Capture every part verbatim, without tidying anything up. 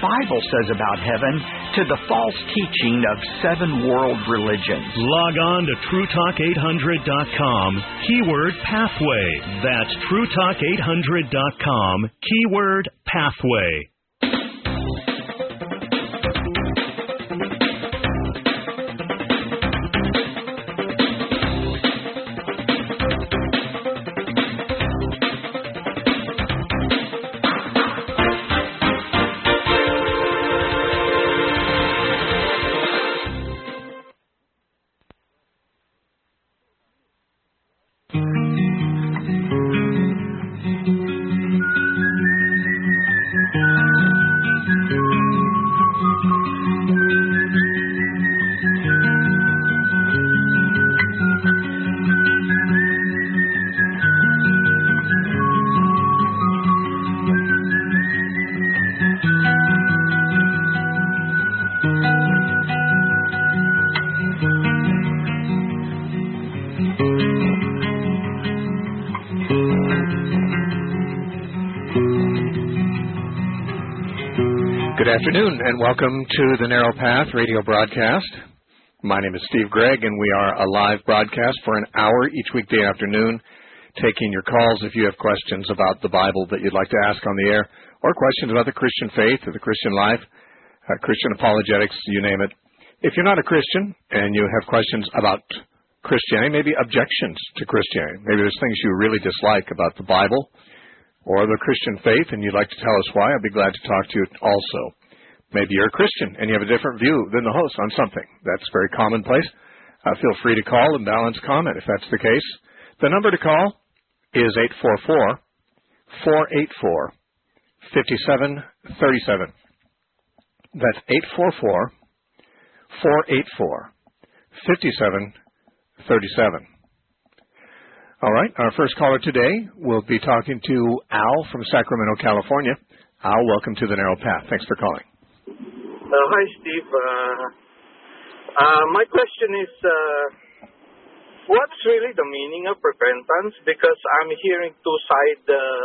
Bible says about heaven to the false teaching of seven world religions. Log on to True Talk eight hundred dot com, keyword pathway. That's True Talk eight hundred dot com, keyword pathway. Good afternoon, and welcome to the Narrow Path radio broadcast. My name is Steve Gregg, and we are a live broadcast for an hour each weekday afternoon, taking your calls if you have questions about the Bible that you'd like to ask on the air, or questions about the Christian faith or the Christian life, uh, Christian apologetics, you name it. If you're not a Christian and you have questions about Christianity, maybe objections to Christianity, maybe there's things you really dislike about the Bible or the Christian faith, and you'd like to tell us why, I'd be glad to talk to you also. Maybe you're a Christian and you have a different view than the host on something. That's very commonplace. Uh, feel free to call and balance comment if that's the case. The number to call is eight four four, four eight four, five seven three seven. That's eight four four, four eight four, five seven three seven. All right, our first caller today will be talking to Al from Sacramento, California. Al, welcome to the Narrow Path. Thanks for calling. Uh, hi, Steve. Uh, uh, my question is, uh, what's really the meaning of repentance? Because I'm hearing two-side uh,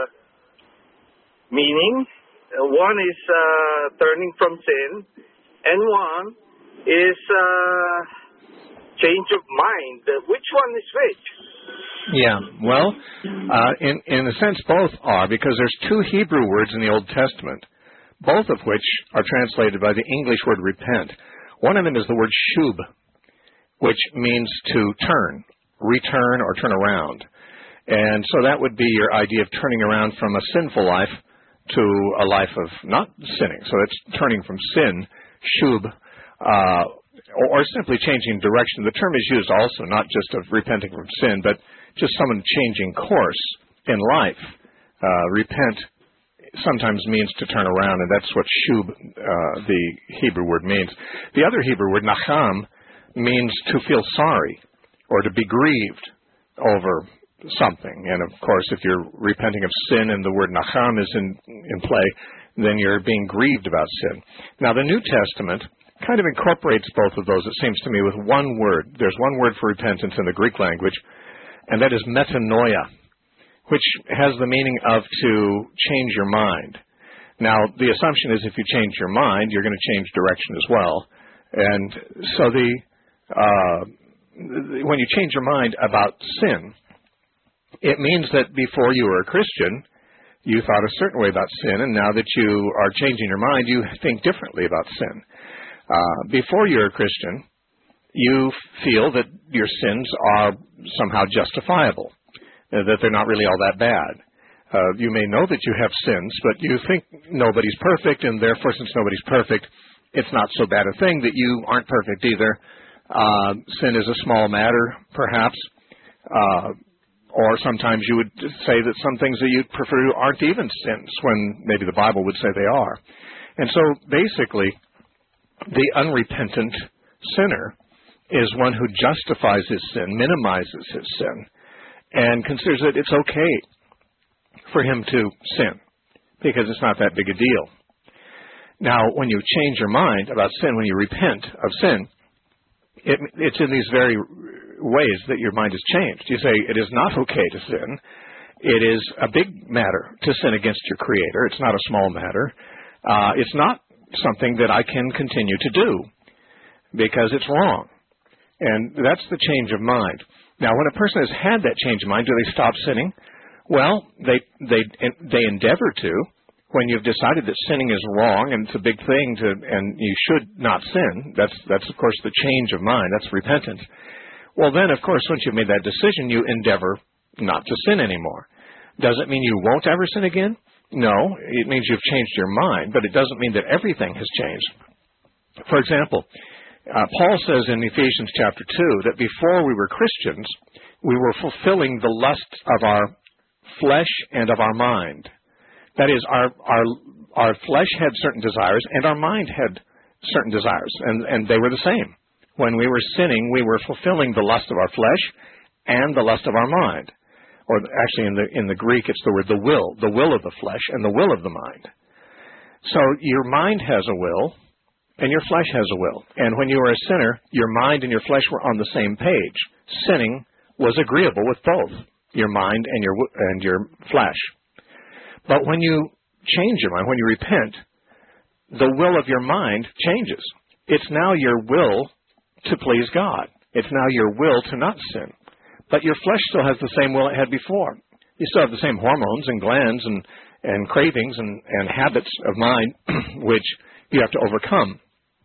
meaning. Uh, one is uh, turning from sin, and one is uh, change of mind. Uh, which one is which? Yeah, well, uh, in, in a sense, both are, because there's two Hebrew words in the Old Testament, both of which are translated by the English word repent. One of them is the word shub, which means to turn, return, or turn around. And so that would be your idea of turning around from a sinful life to a life of not sinning. So it's turning from sin, shub, uh, or simply changing direction. The term is used also not just of repenting from sin, but just someone changing course in life. Uh, repent sometimes means to turn around, and that's what shub, uh, the Hebrew word, means. The other Hebrew word, nacham, means to feel sorry or to be grieved over something. And, of course, if you're repenting of sin and the word nacham is in, in play, then you're being grieved about sin. Now, the New Testament kind of incorporates both of those, it seems to me, with one word. There's one word for repentance in the Greek language, and that is metanoia, which has the meaning of to change your mind. Now, the assumption is if you change your mind, you're going to change direction as well. And so the uh, when you change your mind about sin, it means that before you were a Christian, you thought a certain way about sin, and now that you are changing your mind, you think differently about sin. Uh, before you're a Christian, you feel that your sins are somehow justifiable, uh, that they're not really all that bad. Uh, you may know that you have sins, but you think nobody's perfect, and therefore, since nobody's perfect, it's not so bad a thing that you aren't perfect either. Uh, sin is a small matter, perhaps, uh, or sometimes you would say that some things that you prefer aren't even sins, when maybe the Bible would say they are. And so, basically, the unrepentant sinner is one who justifies his sin, minimizes his sin, and considers that it's okay for him to sin because it's not that big a deal. Now, when you change your mind about sin, when you repent of sin, it, it's in these very ways that your mind is changed. You say it is not okay to sin. It is a big matter to sin against your Creator. It's not a small matter. Uh, it's not something that I can continue to do because it's wrong. And that's the change of mind. Now, when a person has had that change of mind, do they stop sinning? Well, they they they endeavor to. When you've decided that sinning is wrong and it's a big thing to, and you should not sin, that's that's of course the change of mind. That's repentance. Well, then, of course, once you've made that decision, you endeavor not to sin anymore. Does it mean you won't ever sin again? No, it means you've changed your mind, but it doesn't mean that everything has changed. For example, uh, Paul says in Ephesians chapter two that before we were Christians, we were fulfilling the lusts of our flesh and of our mind. That is, our our our flesh had certain desires and our mind had certain desires, and, and they were the same. When we were sinning, we were fulfilling the lust of our flesh and the lust of our mind. Or actually in the in the Greek, it's the word the will, the will of the flesh and the will of the mind. So your mind has a will and your flesh has a will. And when you were a sinner, your mind and your flesh were on the same page. Sinning was agreeable with both your mind and your and your flesh. But when you change your mind, when you repent, the will of your mind changes. It's now your will to please God. It's now your will to not sin. But your flesh still has the same will it had before. You still have the same hormones and glands and, and cravings and, and habits of mind which you have to overcome.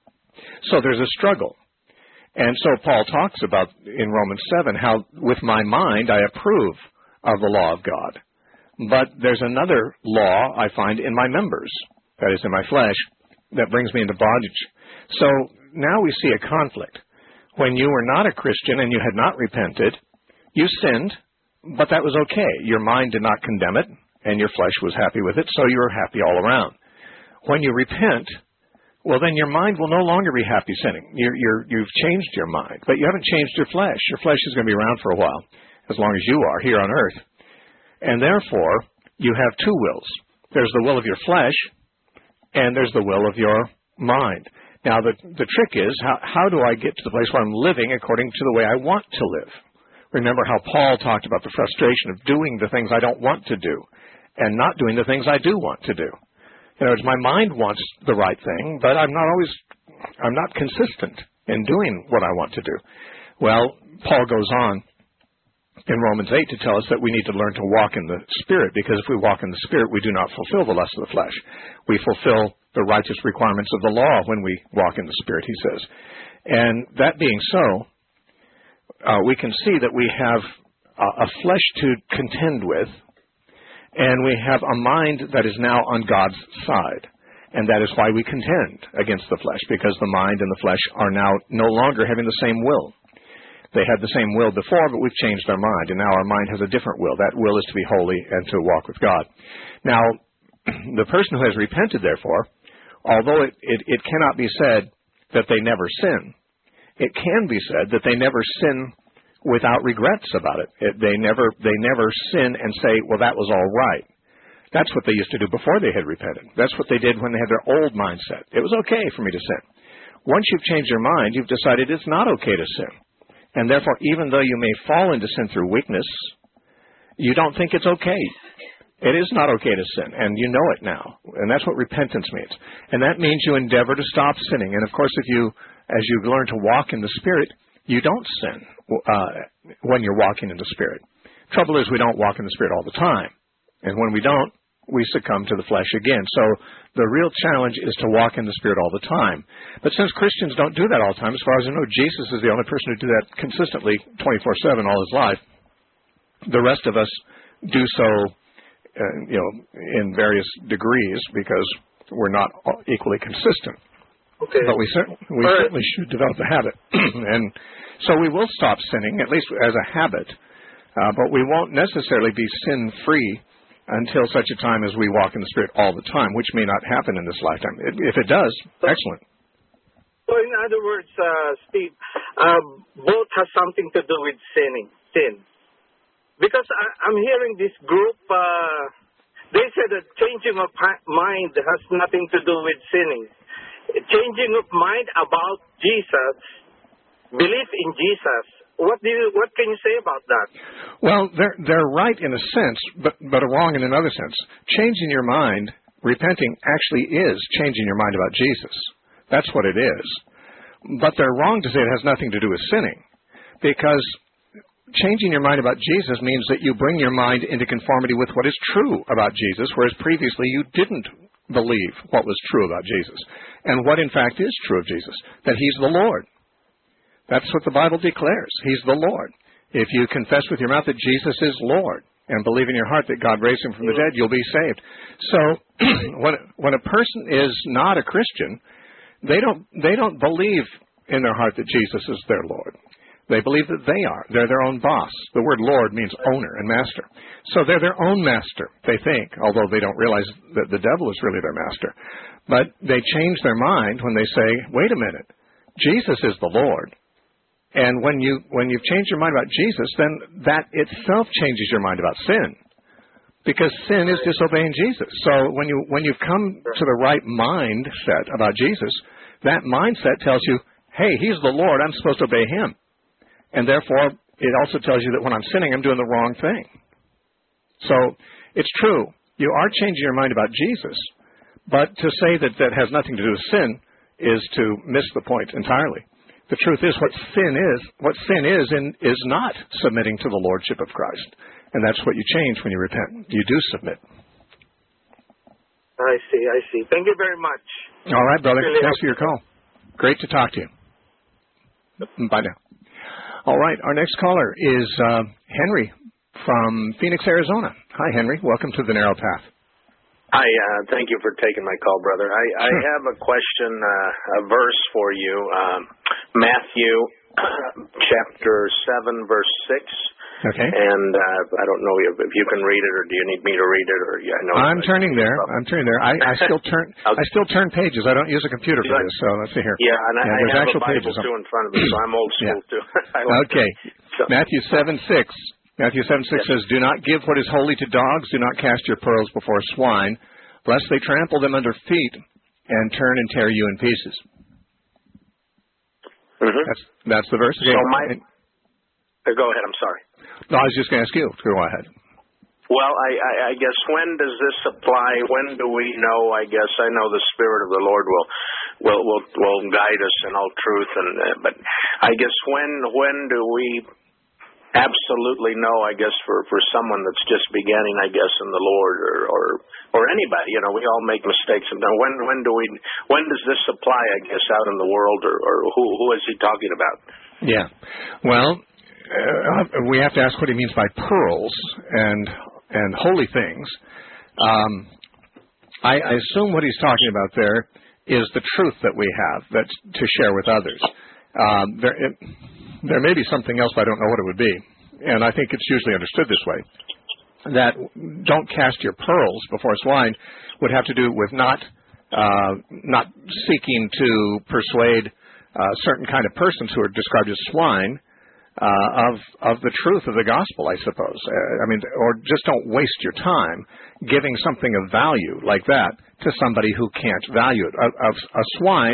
So there's a struggle. And so Paul talks about in Romans seven how with my mind I approve of the law of God. But there's another law I find in my members, that is in my flesh, that brings me into bondage. So now we see a conflict. When you were not a Christian and you had not repented, you sinned, but that was okay. Your mind did not condemn it, and your flesh was happy with it, so you were happy all around. When you repent, well, then your mind will no longer be happy sinning. You're, you're, you've changed your mind, but you haven't changed your flesh. Your flesh is going to be around for a while, as long as you are here on earth. And therefore, you have two wills. There's the will of your flesh, and there's the will of your mind. Now, the, the trick is, how, how do I get to the place where I'm living according to the way I want to live? Remember how Paul talked about the frustration of doing the things I don't want to do and not doing the things I do want to do. In other words, my mind wants the right thing, but I'm not always, I'm not consistent in doing what I want to do. Well, Paul goes on in Romans eight to tell us that we need to learn to walk in the Spirit, because if we walk in the Spirit, we do not fulfill the lust of the flesh. We fulfill the righteous requirements of the law when we walk in the Spirit, he says. And that being so, uh, we can see that we have a, a flesh to contend with, and we have a mind that is now on God's side. And that is why we contend against the flesh, because the mind and the flesh are now no longer having the same will. They had the same will before, but we've changed our mind, and now our mind has a different will. That will is to be holy and to walk with God. Now, the person who has repented, therefore, although it, it, it cannot be said that they never sin, it can be said that they never sin without regrets about it. it they never they never sin and say, well, that was all right. That's what they used to do before they had repented. That's what they did when they had their old mindset. It was okay for me to sin. Once you've changed your mind, you've decided it's not okay to sin. And therefore, even though you may fall into sin through weakness, you don't think it's okay. It is not okay to sin, and you know it now. And that's what repentance means. And that means you endeavor to stop sinning. And of course, if you, as you learn to walk in the Spirit, you don't sin uh, when you're walking in the Spirit. Trouble is, we don't walk in the Spirit all the time. And when we don't, we succumb to the flesh again. So the real challenge is to walk in the Spirit all the time. But since Christians don't do that all the time, as far as I know, Jesus is the only person who do that consistently twenty-four seven all his life. The rest of us do so, uh, you know, in various degrees because we're not equally consistent. Okay. But we, cer- we right. certainly should develop a habit. And so we will stop sinning, at least as a habit. Uh, but we won't necessarily be sin-free until such a time as we walk in the Spirit all the time, which may not happen in this lifetime. If it does, excellent. So in other words, uh, Steve, uh, both has something to do with sinning, sin. Because I, I'm hearing this group, uh, they said that changing of mind has nothing to do with sinning. Changing of mind about Jesus, belief in Jesus. What do you, what can you say about that? Well, they're they're right in a sense, but but wrong in another sense. Changing your mind repenting actually is changing your mind about Jesus. That's what it is. But they're wrong to say it has nothing to do with sinning, because changing your mind about Jesus means that you bring your mind into conformity with what is true about Jesus, whereas previously you didn't believe what was true about Jesus. And what in fact is true of Jesus, that he's the Lord. That's what the Bible declares. He's the Lord. If you confess with your mouth that Jesus is Lord and believe in your heart that God raised him from the dead, you'll be saved. So when when a person is not a Christian, they don't they don't believe in their heart that Jesus is their Lord. They believe that they are. They're their own boss. The word Lord means owner and master. So they're their own master, they think, although they don't realize that the devil is really their master. But they change their mind when they say, wait a minute, Jesus is the Lord. And when, you, when you've changed your mind about Jesus, then that itself changes your mind about sin. Because sin is disobeying Jesus. So when, you, when you've come to the right mindset about Jesus, that mindset tells you, hey, he's the Lord, I'm supposed to obey him. And therefore, it also tells you that when I'm sinning, I'm doing the wrong thing. So it's true. You are changing your mind about Jesus. But to say that that has nothing to do with sin is to miss the point entirely. The truth is what sin is, what sin is in, is not submitting to the Lordship of Christ. And that's what you change when you repent. You do submit. I see, I see. Thank you very much. All right, brother. Really Thanks for your call. Great to talk to you. Bye now. All right, our next caller is uh, Henry from Phoenix, Arizona. Hi, Henry. Welcome to the Narrow Path. Hi, uh, thank you for taking my call, brother. I, sure. I have a question, uh, a verse for you. Um, Matthew chapter seven, verse six. Okay. And uh, I don't know if, if you can read it, or do you need me to read it? Or yeah, I know I'm turning there. I'm turning there. I, I still turn. okay. I still turn pages. I don't use a computer for this. So let's see here. Yeah, and I, yeah, I there's have actual a Bible pages. too in front of me, so I'm old school yeah. too. I like okay. So, Matthew seven six. Matthew seven six yes. says, "Do not give what is holy to dogs. Do not cast your pearls before swine, lest they trample them under feet and turn and tear you in pieces." Mm-hmm. That's that's the verse. Okay. So my, and, uh, go ahead. I'm sorry. No, I was just going to ask you. Go ahead. Well, I, I, I guess when does this apply? When do we know? I guess I know the Spirit of the Lord will will will, will guide us in all truth, and uh, but I guess when when do we absolutely know? I guess for, for someone that's just beginning, I guess in the Lord, or, or or anybody, you know, we all make mistakes. And when when do we? When does this apply? I guess out in the world, or, or who who is he talking about? Yeah. Well. Uh, we have to ask what he means by pearls and and holy things. Um, I, I assume what he's talking about there is the truth that we have that's to share with others. Um, there, it, there may be something else, but I don't know what it would be. And I think it's usually understood this way, that don't cast your pearls before swine would have to do with not uh, not seeking to persuade uh, certain kind of persons who are described as swine Uh, of of the truth of the gospel, I suppose. Uh, I mean, or just don't waste your time giving something of value like that to somebody who can't value it. A, a, a swine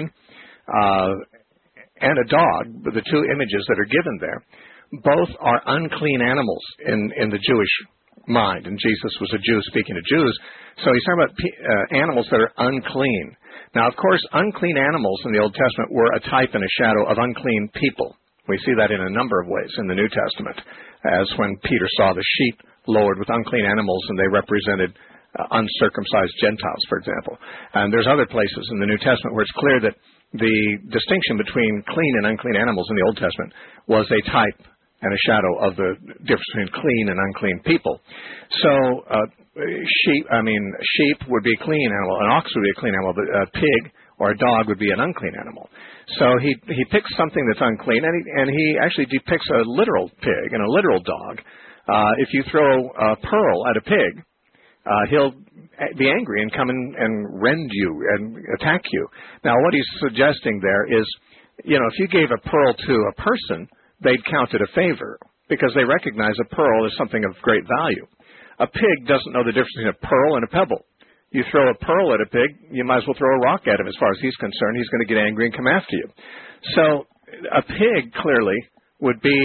uh, and a dog, the two images that are given there, both are unclean animals in, in the Jewish mind. And Jesus was a Jew speaking to Jews, so he's talking about uh, animals that are unclean. Now, of course, unclean animals in the Old Testament were a type and a shadow of unclean people. We see that in a number of ways in the New Testament, as when Peter saw the sheep lowered with unclean animals and they represented uh, uncircumcised Gentiles, for example. And there's other places in the New Testament where it's clear that the distinction between clean and unclean animals in the Old Testament was a type and a shadow of the difference between clean and unclean people. So uh, sheep, I mean, sheep would be a clean animal, an ox would be a clean animal, but a pig or a dog would be an unclean animal. So he he picks something that's unclean, and he, and he actually depicts a literal pig and a literal dog. Uh, if you throw a pearl at a pig, uh, he'll be angry and come and, and rend you and attack you. Now, what he's suggesting there is, you know, if you gave a pearl to a person, they'd count it a favor because they recognize a pearl as something of great value. A pig doesn't know the difference between a pearl and a pebble. You throw a pearl at a pig, you might as well throw a rock at him. As far as he's concerned, he's going to get angry and come after you. So a pig, clearly, would be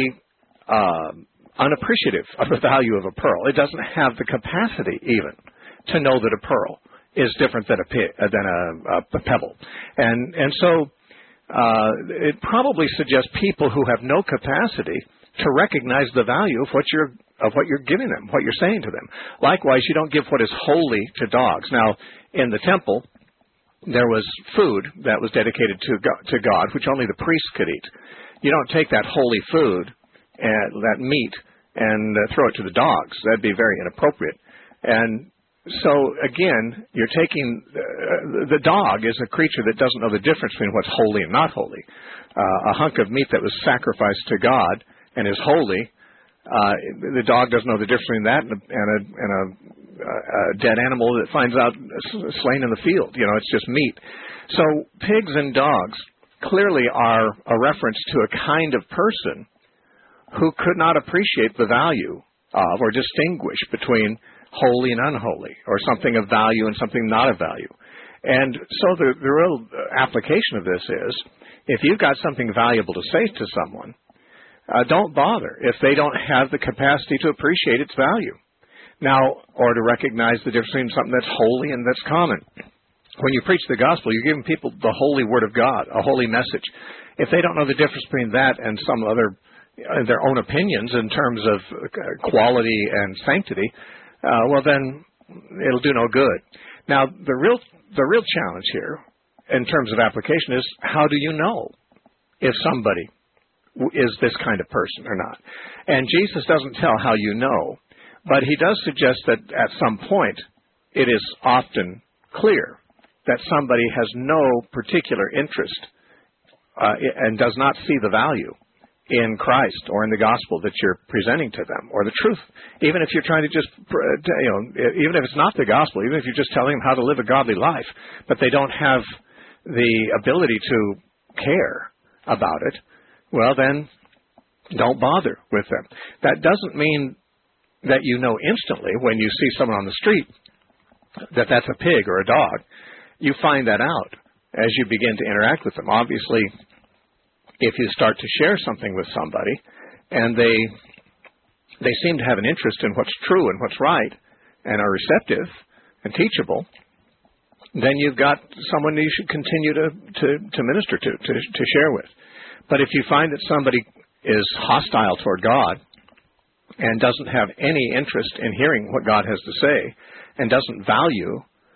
uh, unappreciative of the value of a pearl. It doesn't have the capacity, even, to know that a pearl is different than a pig, uh, than a, a pebble, and and so uh, it probably suggests people who have no capacity to recognize the value of what you're of what you're giving them, what you're saying to them. Likewise, you don't give what is holy to dogs. Now, in the temple, there was food that was dedicated to God, to God, which only the priests could eat. You don't take that holy food and that meat and uh, throw it to the dogs. That'd be very inappropriate. And so, again, you're taking uh, the dog is a creature that doesn't know the difference between what's holy and not holy. Uh, a hunk of meat that was sacrificed to God and is holy, uh, the dog doesn't know the difference between that and a, and a, and a, a dead animal that finds out slain in the field. You know, it's just meat. So pigs and dogs clearly are a reference to a kind of person who could not appreciate the value of or distinguish between holy and unholy, or something of value and something not of value. And so the, the real application of this is, if you've got something valuable to say to someone, uh, don't bother if they don't have the capacity to appreciate its value. Now, or to recognize the difference between something that's holy and that's common. When you preach the gospel, you're giving people the holy word of God, a holy message. If they don't know the difference between that and some other, uh, their own opinions in terms of quality and sanctity, Uh, well, then it'll do no good. Now, the real the real challenge here, in terms of application, is how do you know if somebody is this kind of person or not? And Jesus doesn't tell how you know, but he does suggest that at some point it is often clear that somebody has no particular interest uh, and does not see the value in Christ or in the gospel that you're presenting to them, or the truth. Even if you're trying to just, you know, even if it's not the gospel, even if you're just telling them how to live a godly life, but they don't have the ability to care about it, well, then don't bother with them. That doesn't mean that you know instantly when you see someone on the street that that's a pig or a dog. You find that out as you begin to interact with them. Obviously, if you start to share something with somebody and they they seem to have an interest in what's true and what's right and are receptive and teachable, then you've got someone you should continue to, to, to minister to, to, to share with. But if you find that somebody is hostile toward God and doesn't have any interest in hearing what God has to say and doesn't value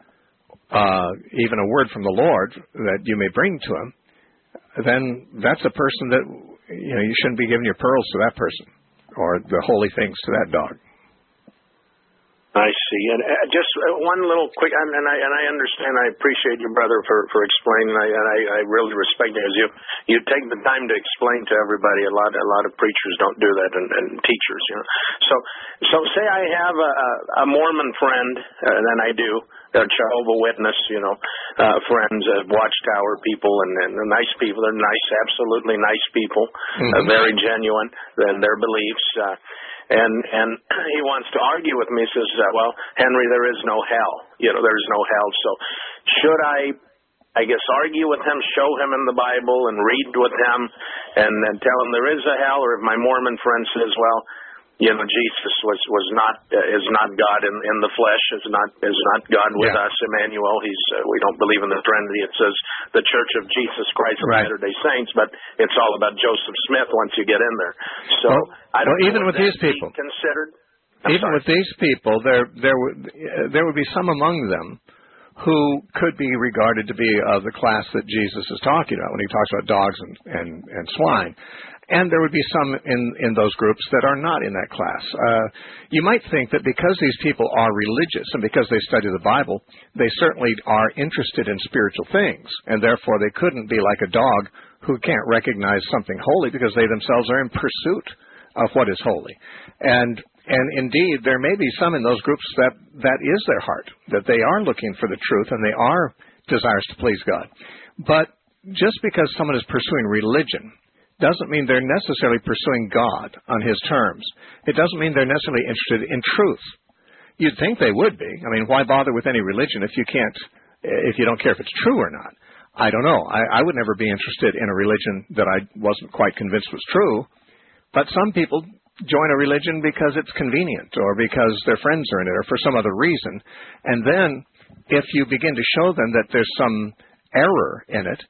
uh, even a word from the Lord that you may bring to him, then that's a person that, you know, you shouldn't be giving your pearls to that person or the holy things to that dog. I see. And uh, just uh, one little quick, and, and I and I understand. I appreciate you, brother, for for explaining. I, and I, I really respect it as you you take the time to explain to everybody. A lot a lot of preachers don't do that, and, and teachers, you know. So so say I have a, a Mormon friend, uh, and I do. They're Jehovah's Witness, you know, uh, friends, uh, Watchtower people, and, and they're nice people. They're nice, absolutely nice people, mm-hmm. uh, very genuine in their beliefs. Uh, and and he wants to argue with me. He says, uh, well, Henry, there is no hell. You know, there is no hell. So should I, I guess, argue with him, show him in the Bible, and read with him, and, and tell him there is a hell? Or if my Mormon friend says, well, you know, Jesus was was not uh, is not God in in the flesh, is not is not God with yeah. us, Emmanuel. He's uh, we don't believe in the Trinity. It says the Church of Jesus Christ of right. Latter-day Saints, but it's all about Joseph Smith once you get in there. So well, I don't well, know even with these people considered. I'm even sorry. with these people, there there would uh, there would be some among them who could be regarded to be of the class that Jesus is talking about when he talks about dogs and and, and swine. And there would be some in, in those groups that are not in that class. Uh, you might think that because these people are religious and because they study the Bible, they certainly are interested in spiritual things, and therefore they couldn't be like a dog who can't recognize something holy because they themselves are in pursuit of what is holy. And and indeed, there may be some in those groups that that is their heart, that they are looking for the truth and they are desirous to please God. But just because someone is pursuing religion doesn't mean they're necessarily pursuing God on his terms. It doesn't mean they're necessarily interested in truth. You'd think they would be. I mean, why bother with any religion if you can't, if you don't care if it's true or not? I don't know. I, I would never be interested in a religion that I wasn't quite convinced was true. But some people join a religion because it's convenient or because their friends are in it or for some other reason. And then if you begin to show them that there's some error in it,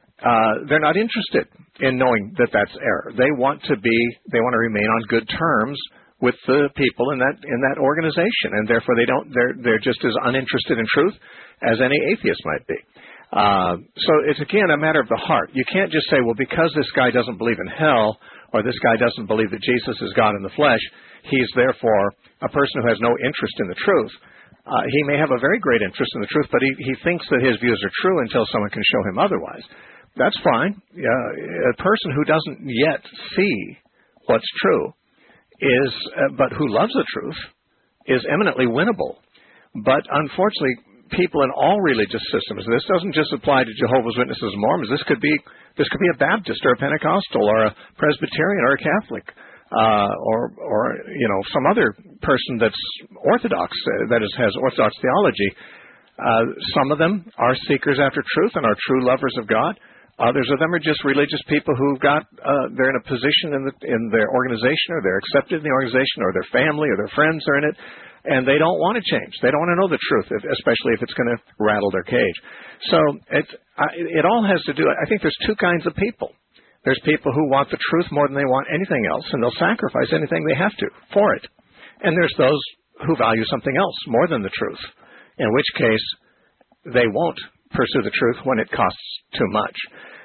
uh, they're not interested in knowing that that's error. They want to be, they want to remain on good terms with the people in that in that organization, and therefore they don't. They're they're just as uninterested in truth as any atheist might be. Uh, so it's again a matter of the heart. You can't just say, well, because this guy doesn't believe in hell, or this guy doesn't believe that Jesus is God in the flesh, he's therefore a person who has no interest in the truth. Uh, he may have a very great interest in the truth, but he, he thinks that his views are true until someone can show him otherwise. That's fine. Uh, a person who doesn't yet see what's true is, uh, but who loves the truth, is eminently winnable. But unfortunately, people in all religious systems, this doesn't just apply to Jehovah's Witnesses and Mormons. This could be this could be a Baptist or a Pentecostal or a Presbyterian or a Catholic, uh, or or you know some other person that's Orthodox, uh, that is has Orthodox theology. Uh, some of them are seekers after truth and are true lovers of God. Others of them are just religious people who've got, uh, they're in a position in the in their organization, or they're accepted in the organization, or their family or their friends are in it, and they don't want to change. They don't want to know the truth, especially if it's going to rattle their cage. So it, it all has to do, I think there's two kinds of people. There's people who want the truth more than they want anything else, and they'll sacrifice anything they have to for it. And there's those who value something else more than the truth, in which case they won't pursue the truth when it costs too much.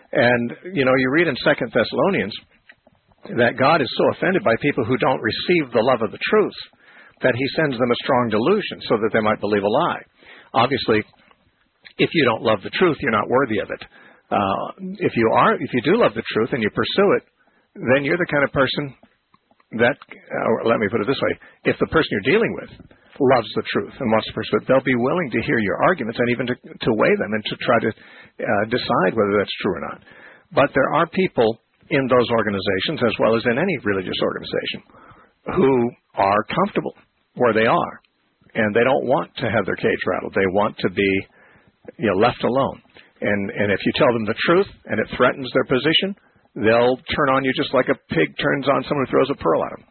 And, you know, you read in Second Thessalonians that God is so offended by people who don't receive the love of the truth that he sends them a strong delusion so that they might believe a lie. Obviously, if you don't love the truth, you're not worthy of it. Uh, if you are, if you do love the truth and you pursue it, then you're the kind of person that, or let me put it this way, if the person you're dealing with loves the truth and wants to pursue it, they'll be willing to hear your arguments and even to, to weigh them and to try to uh, decide whether that's true or not. But there are people in those organizations, as well as in any religious organization, who are comfortable where they are, and they don't want to have their cage rattled. They want to be, you know, left alone. And and if you tell them the truth and it threatens their position, they'll turn on you just like a pig turns on someone who throws a pearl at them.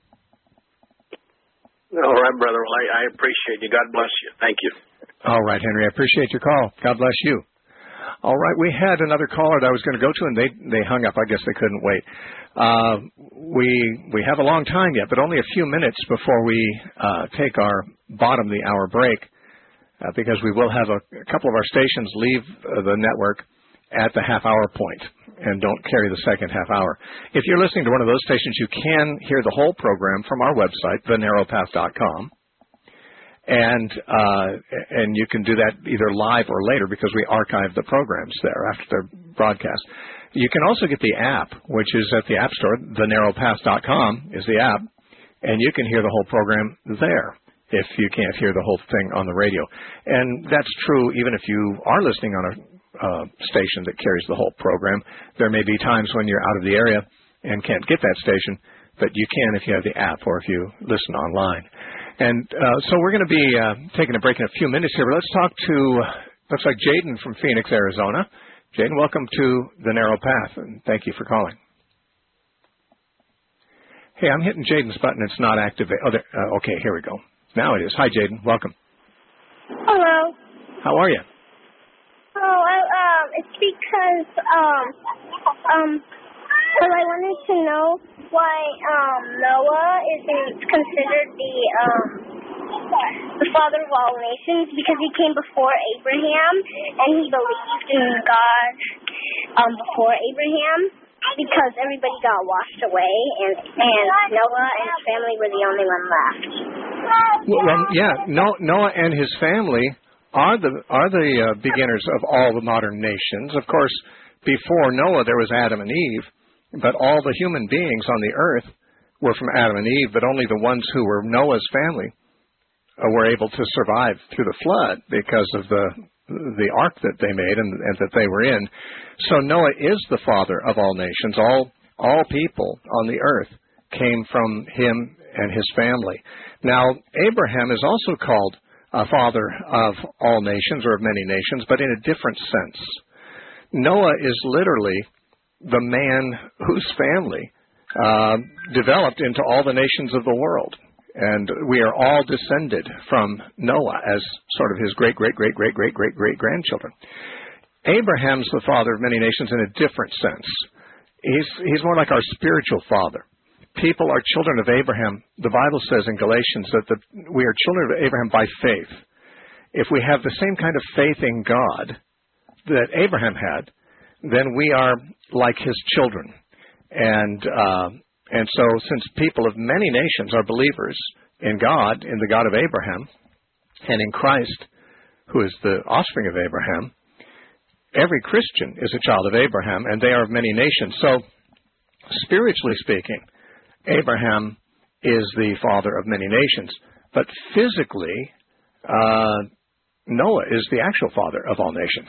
All right, brother. Well, I, I appreciate you. God bless you. Thank you. All right, Henry. I appreciate your call. God bless you. All right. We had another caller that I was going to go to, and they they hung up. I guess they couldn't wait. Uh, we we have a long time yet, but only a few minutes before we uh, take our bottom of the hour break, uh, because we will have a, a couple of our stations leave uh, the network at the half-hour point and don't carry the second half hour. If you're listening to one of those stations, you can hear the whole program from our website, the narrow path dot com. And uh, and you can do that either live or later because we archive the programs there after they're broadcast. You can also get the app, which is at the App Store. the narrow path dot com is the app, and you can hear the whole program there if you can't hear the whole thing on the radio. And that's true even if you are listening on a uh, station that carries the whole program. There may be times when you're out of the area and can't get that station, but you can if you have the app or if you listen online. And uh, so we're going to be uh, taking a break in a few minutes here, but let's talk to, looks like Jaden from Phoenix, Arizona. Jaden, welcome to The Narrow Path, and thank you for calling. Hey, I'm hitting Jaden's button. It's not activated. Oh, there, uh, okay, here we go. Now it is. Hi, Jaden. Welcome. Hello. How are you? Oh, I, um, it's because, um, um, because I wanted to know why, um, Noah isn't considered the, um, the father of all nations, because he came before Abraham, and he believed in God, um, before Abraham, because everybody got washed away, and, and Noah and his family were the only one left. Well, well yeah, no, Noah and his family are the are the uh, beginners of all the modern nations. Of course, before Noah there was Adam and Eve, but all the human beings on the earth were from Adam and Eve, but only the ones who were Noah's family uh, were able to survive through the flood because of the the ark that they made and, and that they were in. So Noah is the father of all nations. All all people on the earth came from him and his family. Now, Abraham is also called a father of all nations or of many nations, but in a different sense. Noah is literally the man whose family uh, developed into all the nations of the world. And we are all descended from Noah as sort of his great, great, great, great, great, great, great grandchildren. Abraham's the father of many nations in a different sense. He's, he's more like our spiritual father. People are children of Abraham. The Bible says in Galatians that the, we are children of Abraham by faith. If we have the same kind of faith in God that Abraham had, then we are like his children. And uh, and so since people of many nations are believers in God, in the God of Abraham, and in Christ, who is the offspring of Abraham, every Christian is a child of Abraham, and they are of many nations. So spiritually speaking, Abraham is the father of many nations. But physically, uh, Noah is the actual father of all nations.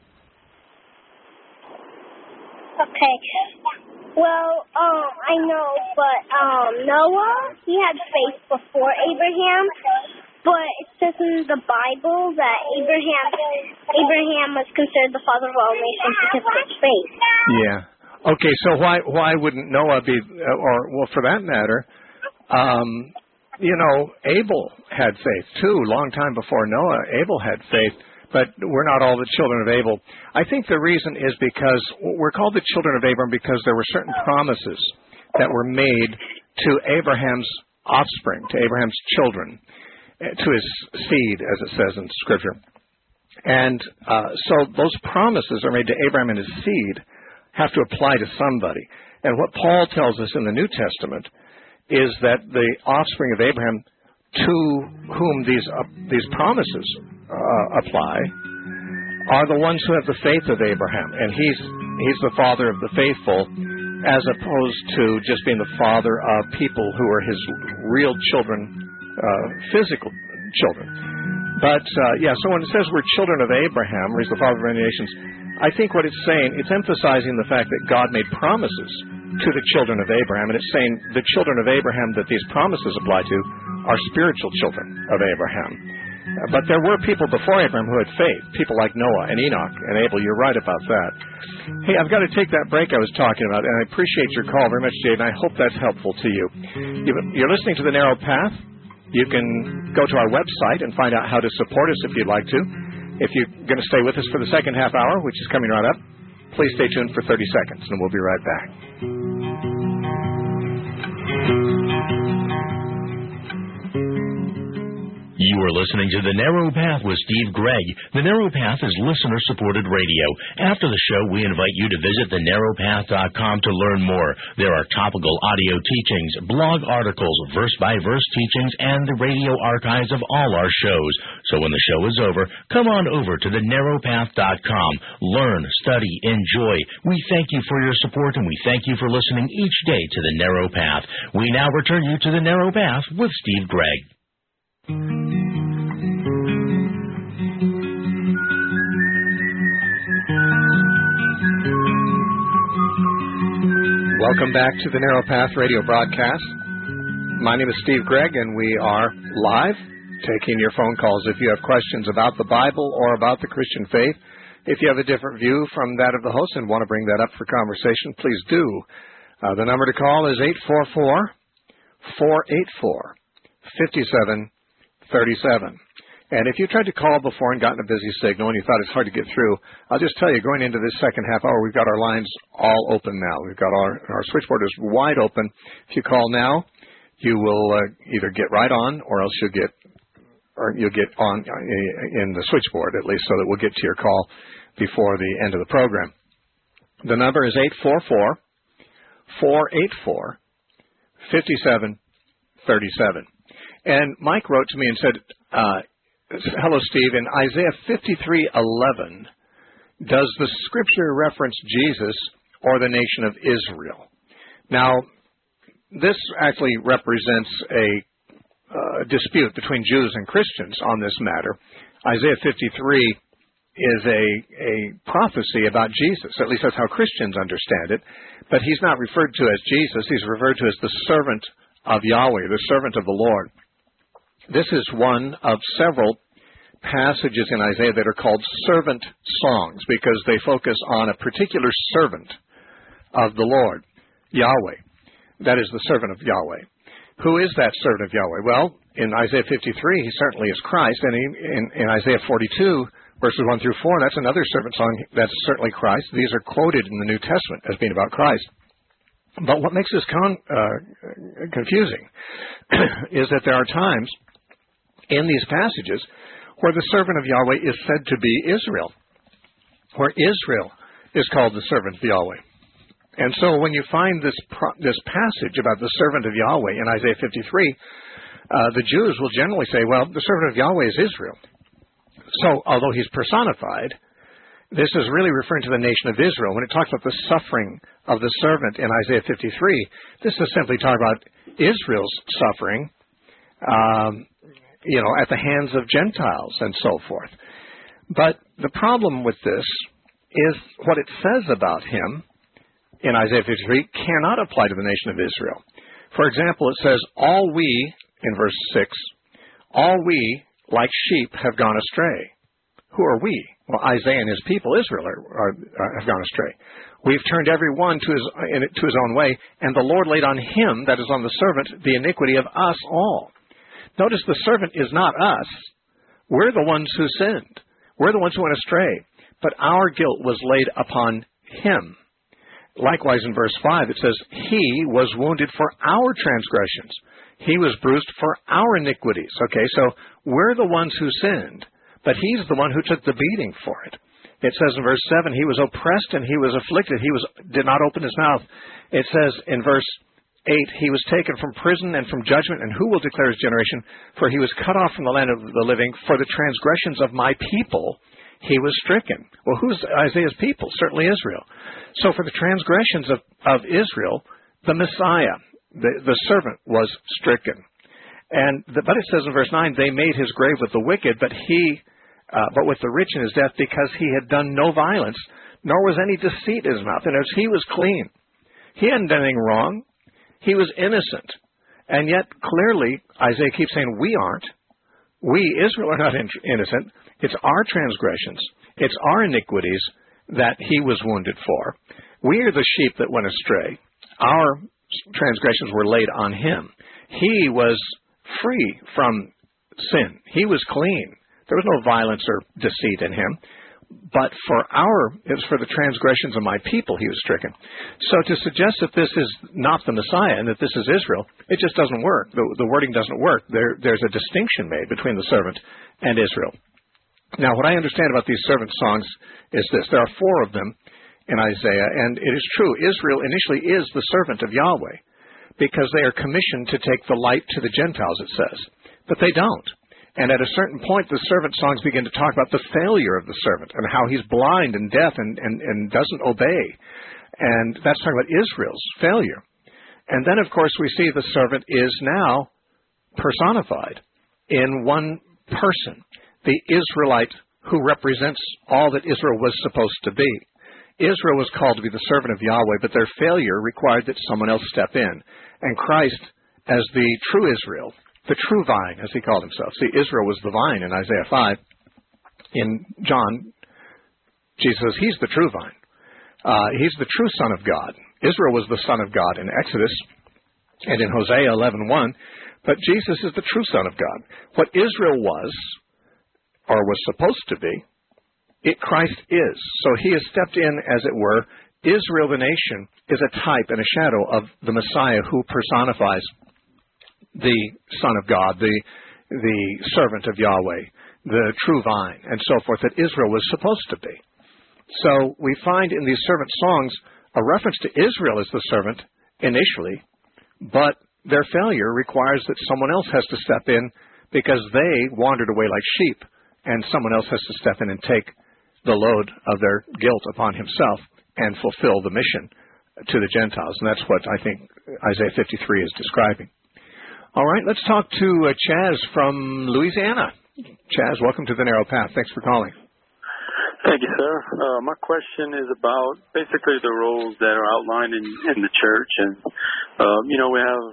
Okay. Well, um, I know, but um, Noah, he had faith before Abraham, but it says in the Bible that Abraham Abraham was considered the father of all nations because of his faith. Yeah. Okay, so why why wouldn't Noah be, or, well, for that matter, um, you know, Abel had faith too, long time before Noah. Abel had faith. But we're not all the children of Abel. I think the reason is because we're called the children of Abraham because there were certain promises that were made to Abraham's offspring, to Abraham's children, to his seed, as it says in Scripture. And uh, so those promises are made to Abraham and his seed have to apply to somebody. And what Paul tells us in the New Testament is that the offspring of Abraham to whom these uh, these promises uh, apply are the ones who have the faith of Abraham, and he's he's the father of the faithful, as opposed to just being the father of people who are his real children, uh, physical children. But uh, yeah, so when it says we're children of Abraham, or he's the father of many nations, I think what it's saying, it's emphasizing the fact that God made promises to the children of Abraham, and it's saying the children of Abraham that these promises apply to are spiritual children of Abraham. Uh, but there were people before Abraham who had faith, people like Noah and Enoch and Abel. You're right about that. Hey, I've got to take that break I was talking about, and I appreciate your call very much, Jade, and I hope that's helpful to you. You're listening to The Narrow Path. You can go to our website and find out how to support us if you'd like to. If you're going to stay with us for the second half hour, which is coming right up, please stay tuned for thirty seconds, and we'll be right back. You are listening to The Narrow Path with Steve Gregg. The Narrow Path is listener-supported radio. After the show, we invite you to visit the narrow path dot com to learn more. There are topical audio teachings, blog articles, verse-by-verse teachings, and the radio archives of all our shows. So when the show is over, come on over to the narrow path dot com. Learn, study, enjoy. We thank you for your support, and we thank you for listening each day to The Narrow Path. We now return you to The Narrow Path with Steve Gregg. Welcome back to the Narrow Path radio broadcast. My name is Steve Gregg, and we are live taking your phone calls if you have questions about the Bible or about the Christian faith. If you have a different view from that of the host and want to bring that up for conversation, please do. Uh, the number to call is eight four four, four eight four, five seven three seven. And if you tried to call before and gotten a busy signal and you thought it's hard to get through, I'll just tell you, going into this second half hour, we've got our lines all open now. We've got our, our switchboard is wide open. If you call now, you will uh, either get right on, or else you'll get, or you'll get on in the switchboard, at least, so that we'll get to your call before the end of the program. The number is eight four four, four eight four, five seven three seven. And Mike wrote to me and said, uh, hello, Steve. In Isaiah fifty-three eleven, does the Scripture reference Jesus or the nation of Israel? Now, this actually represents a uh, dispute between Jews and Christians on this matter. Isaiah fifty-three is a, a prophecy about Jesus. At least that's how Christians understand it. But he's not referred to as Jesus. He's referred to as the servant of Yahweh, the servant of the Lord. This is one of several passages in Isaiah that are called servant songs because they focus on a particular servant of the Lord, Yahweh. That is the servant of Yahweh. Who is that servant of Yahweh? Well, in Isaiah fifty-three, he certainly is Christ, and he, in, in Isaiah forty-two, verses one through four, that's another servant song that's certainly Christ. These are quoted in the New Testament as being about Christ. But what makes this con, uh, confusing is that there are times in these passages where the servant of Yahweh is said to be Israel, where Israel is called the servant of Yahweh. And so when you find this pro- this passage about the servant of Yahweh in Isaiah fifty-three, uh, the Jews will generally say, well, the servant of Yahweh is Israel. So although he's personified, this is really referring to the nation of Israel. When it talks about the suffering of the servant in Isaiah fifty-three, this is simply talking about Israel's suffering, um, you know, at the hands of Gentiles and so forth. But the problem with this is what it says about him in Isaiah fifty-three cannot apply to the nation of Israel. For example, it says, all we, in verse six, all we, like sheep, have gone astray. Who are we? Well, Isaiah and his people, Israel, are, are, are, have gone astray. We've turned every one to his, in, to his own way, and the Lord laid on him, that is on the servant, the iniquity of us all. Notice the servant is not us. We're the ones who sinned. We're the ones who went astray. But our guilt was laid upon him. Likewise, in verse five, it says, he was wounded for our transgressions. He was bruised for our iniquities. Okay, so we're the ones who sinned, but he's the one who took the beating for it. It says in verse seven, he was oppressed and he was afflicted. He was did not open his mouth. It says in verse eight, he was taken from prison and from judgment, and who will declare his generation? For he was cut off from the land of the living. For the transgressions of my people he was stricken. Well, who's Isaiah's people? Certainly Israel. So for the transgressions of, of Israel, the Messiah, the, the servant, was stricken. And the, but it says in verse nine, they made his grave with the wicked, but he, uh, but with the rich in his death, because he had done no violence, nor was any deceit in his mouth. And as he was clean, he hadn't done anything wrong. He was innocent. And yet, clearly, Isaiah keeps saying, we aren't. We, Israel, are not in, innocent. It's our transgressions. It's our iniquities that he was wounded for. We are the sheep that went astray. Our transgressions were laid on him. He was free from sin. He was clean. There was no violence or deceit in him. But for our, it was for the transgressions of my people he was stricken. So to suggest that this is not the Messiah and that this is Israel, it just doesn't work. The, the wording doesn't work. There, there's a distinction made between the servant and Israel. Now, what I understand about these servant songs is this. There are four of them in Isaiah, and it is true, Israel initially is the servant of Yahweh because they are commissioned to take the light to the Gentiles, it says. But they don't. And at a certain point, the servant songs begin to talk about the failure of the servant and how he's blind and deaf and, and, and doesn't obey. And that's talking about Israel's failure. And then, of course, we see the servant is now personified in one person, the Israelite who represents all that Israel was supposed to be. Israel was called to be the servant of Yahweh, but their failure required that someone else step in. And Christ, as the true Israel, the true vine, as he called himself. See, Israel was the vine in Isaiah five. In John, Jesus says he's the true vine. Uh, he's the true Son of God. Israel was the Son of God in Exodus and in Hosea eleven one. But Jesus is the true Son of God. What Israel was, or was supposed to be, it Christ is. So he has stepped in, as it were. Israel, the nation, is a type and a shadow of the Messiah who personifies the Son of God, the the servant of Yahweh, the true vine, and so forth, that Israel was supposed to be. So we find in these servant songs a reference to Israel as the servant initially, but their failure requires that someone else has to step in because they wandered away like sheep, and someone else has to step in and take the load of their guilt upon himself and fulfill the mission to the Gentiles. And that's what I think Isaiah fifty-three is describing. All right, let's talk to uh, Chaz from Louisiana. Chaz, welcome to the Narrow Path. Thanks for calling. Thank you, sir. Uh, my question is about basically the roles that are outlined in, in the church. And, uh, you know, we have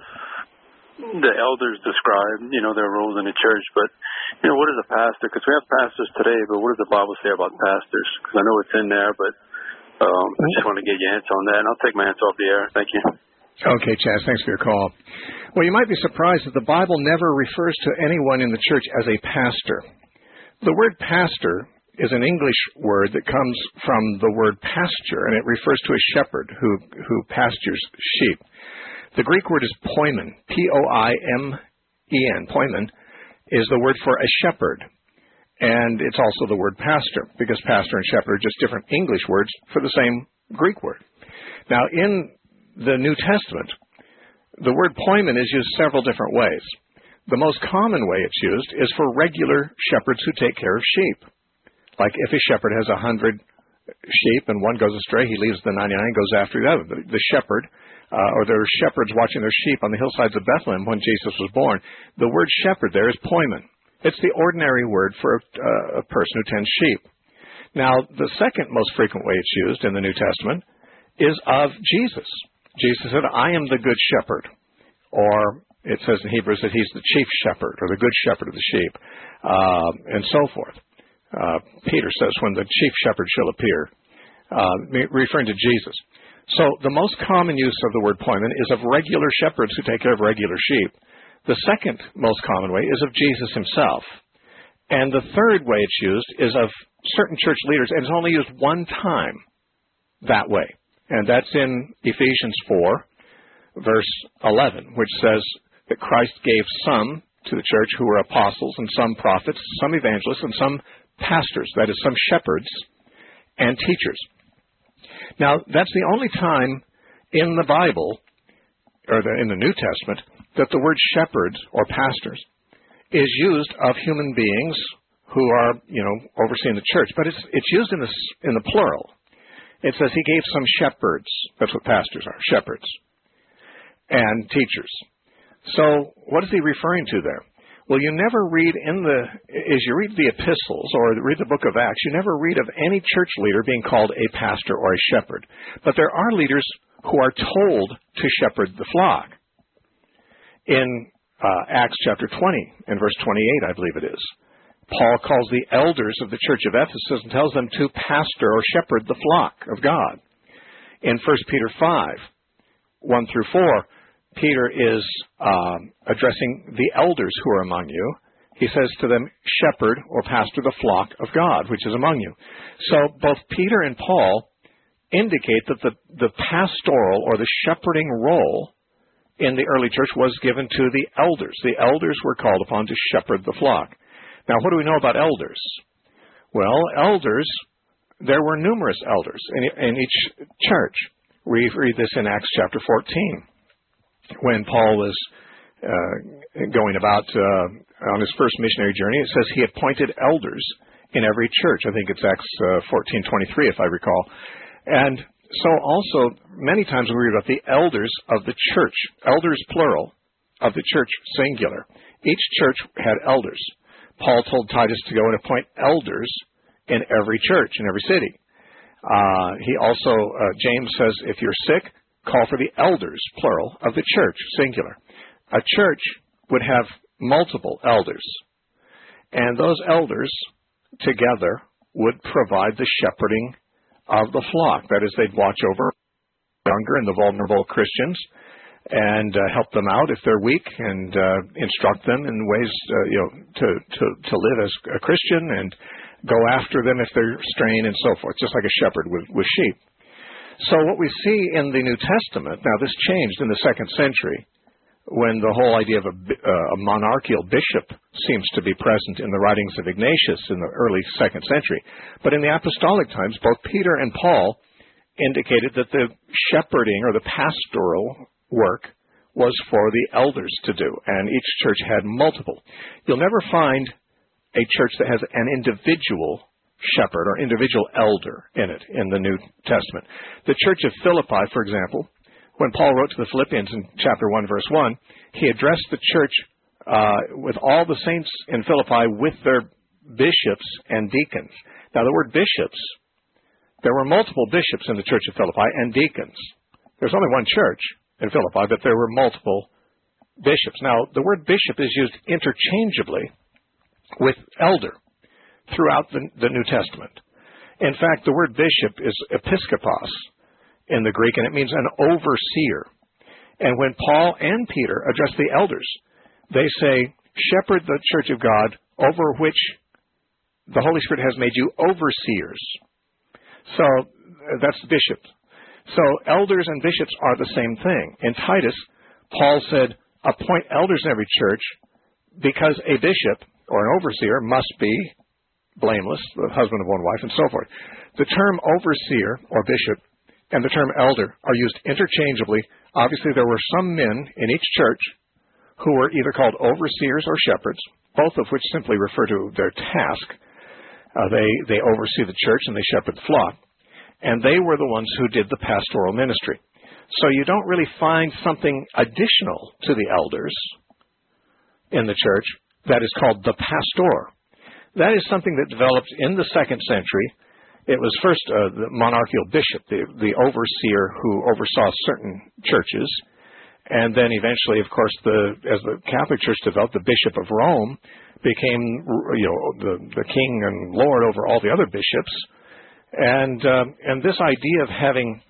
the elders describe, you know, their roles in the church. But, you know, what is a pastor? Because we have pastors today, but what does the Bible say about pastors? Because I know it's in there, but um, I just want to get your answer on that. And I'll take my answer off the air. Thank you. Okay, Chaz, thanks for your call. Well, you might be surprised that the Bible never refers to anyone in the church as a pastor. The word pastor is an English word that comes from the word pasture, and it refers to a shepherd who, who pastures sheep. The Greek word is poimen, P O I M E N. Poimen is the word for a shepherd, and it's also the word pastor, because pastor and shepherd are just different English words for the same Greek word. Now, in the New Testament, the word poimen is used several different ways. The most common way it's used is for regular shepherds who take care of sheep. Like if a shepherd has a hundred sheep and one goes astray, he leaves the ninety-nine and goes after the other. The, the shepherd, uh, or there are shepherds watching their sheep on the hillsides of Bethlehem when Jesus was born. The word shepherd there is poimen. It's the ordinary word for a, uh, a person who tends sheep. Now, the second most frequent way it's used in the New Testament is of Jesus. Jesus said, I am the good shepherd. Or it says in Hebrews that he's the chief shepherd, or the good shepherd of the sheep, uh, and so forth. Uh, Peter says, when the chief shepherd shall appear, uh, referring to Jesus. So the most common use of the word poimen is of regular shepherds who take care of regular sheep. The second most common way is of Jesus himself. And the third way it's used is of certain church leaders, and it's only used one time that way. And that's in Ephesians four, verse eleven, which says that Christ gave some to the church who were apostles, and some prophets, some evangelists, and some pastors, that is, some shepherds and teachers. Now, that's the only time in the Bible, or the, in the New Testament, that the word shepherds or pastors is used of human beings who are, you know, overseeing the church. But it's it's used in the, in the plural. It says he gave some shepherds. That's what pastors are, shepherds, and teachers. So what is he referring to there? Well, you never read in the, as you read the epistles or read the book of Acts, you never read of any church leader being called a pastor or a shepherd. But there are leaders who are told to shepherd the flock. In uh, Acts chapter twenty, in verse twenty-eight, I believe it is, Paul calls the elders of the church of Ephesus and tells them to pastor or shepherd the flock of God. In First Peter five, one through four, Peter is um, addressing the elders who are among you. He says to them, shepherd or pastor the flock of God, which is among you. So both Peter and Paul indicate that the, the pastoral or the shepherding role in the early church was given to the elders. The elders were called upon to shepherd the flock. Now, what do we know about elders? Well, elders, there were numerous elders in, in each church. We read this in Acts chapter fourteen. When Paul was uh, going about uh, on his first missionary journey, it says he appointed elders in every church. I think it's Acts uh, fourteen twenty-three, if I recall. And so also, many times we read about the elders of the church, elders plural, of the church singular. Each church had elders. Paul told Titus to go and appoint elders in every church, in every city. Uh, he also, uh, James says, if you're sick, call for the elders, plural, of the church, singular. A church would have multiple elders, and those elders together would provide the shepherding of the flock. That is, they'd watch over younger and the vulnerable Christians and uh, help them out if they're weak, and uh, instruct them in ways, uh, you know, to, to, to live as a Christian, and go after them if they're straying and so forth, just like a shepherd with, with sheep. So what we see in the New Testament, now this changed in the second century when the whole idea of a, uh, a monarchical bishop seems to be present in the writings of Ignatius in the early second century. But in the apostolic times, both Peter and Paul indicated that the shepherding or the pastoral work was for the elders to do, and each church had multiple. You'll never find a church that has an individual shepherd or individual elder in it in the New Testament. The church of Philippi, for example, when Paul wrote to the Philippians in chapter one, verse one, he addressed the church uh, with all the saints in Philippi with their bishops and deacons. Now, the word bishops, there were multiple bishops in the church of Philippi and deacons. There's only one church in Philippi, but there were multiple bishops. Now, the word bishop is used interchangeably with elder throughout the, the New Testament. In fact, the word bishop is episkopos in the Greek, and it means an overseer. And when Paul and Peter address the elders, they say, shepherd the church of God over which the Holy Spirit has made you overseers. So that's bishop. So elders and bishops are the same thing. In Titus, Paul said, appoint elders in every church because a bishop or an overseer must be blameless, the husband of one wife, and so forth. The term overseer or bishop and the term elder are used interchangeably. Obviously, there were some men in each church who were either called overseers or shepherds, both of which simply refer to their task. Uh, they, they oversee the church and they shepherd the flock. And they were the ones who did the pastoral ministry. So you don't really find something additional to the elders in the church that is called the pastor. That is something that developed in the second century. It was first uh, the monarchical bishop, the, the overseer who oversaw certain churches. And then eventually, of course, the, as the Catholic Church developed, the Bishop of Rome became, you know, the, the king and lord over all the other bishops. And uh, and this idea of having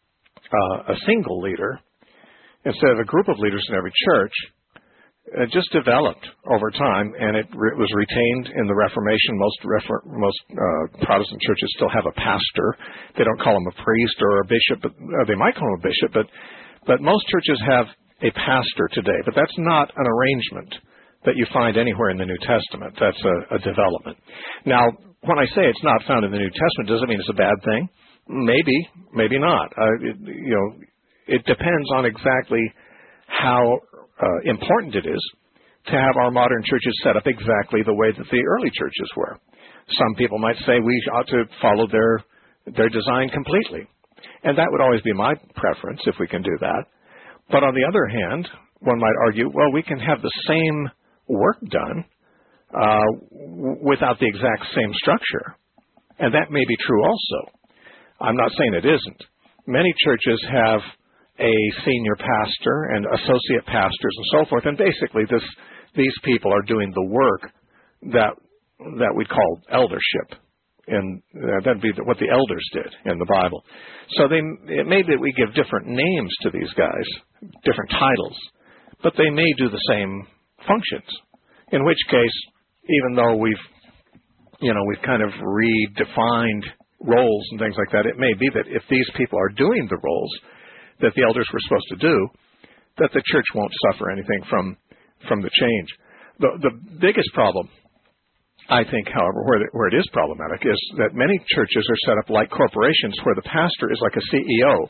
uh, a single leader instead of a group of leaders in every church uh, just developed over time, and it re- was retained in the Reformation. Most refer- most uh, Protestant churches still have a pastor. They don't call him a priest or a bishop, but uh, they might call him a bishop, but but most churches have a pastor today. But that's not an arrangement that you find anywhere in the New Testament. That's a, a development. Now, when I say it's not found in the New Testament, does it mean it's a bad thing? Maybe, maybe not. Uh, it, you know, it depends on exactly how uh, important it is to have our modern churches set up exactly the way that the early churches were. Some people might say we ought to follow their their design completely, and that would always be my preference if we can do that. But on the other hand, one might argue, well, we can have the same work done uh, w- without the exact same structure. And that may be true also. I'm not saying it isn't. Many churches have a senior pastor and associate pastors and so forth, and basically this, these people are doing the work that that we call eldership. And uh, that'd be the, what the elders did in the Bible. So they, it may be that we give different names to these guys, different titles, but they may do the same functions. In which case, even though we've, you know, we've kind of redefined roles and things like that, it may be that if these people are doing the roles that the elders were supposed to do, that the church won't suffer anything from from the change. The the biggest problem, I think, however, where, the, where it is problematic is that many churches are set up like corporations where the pastor is like a C E O.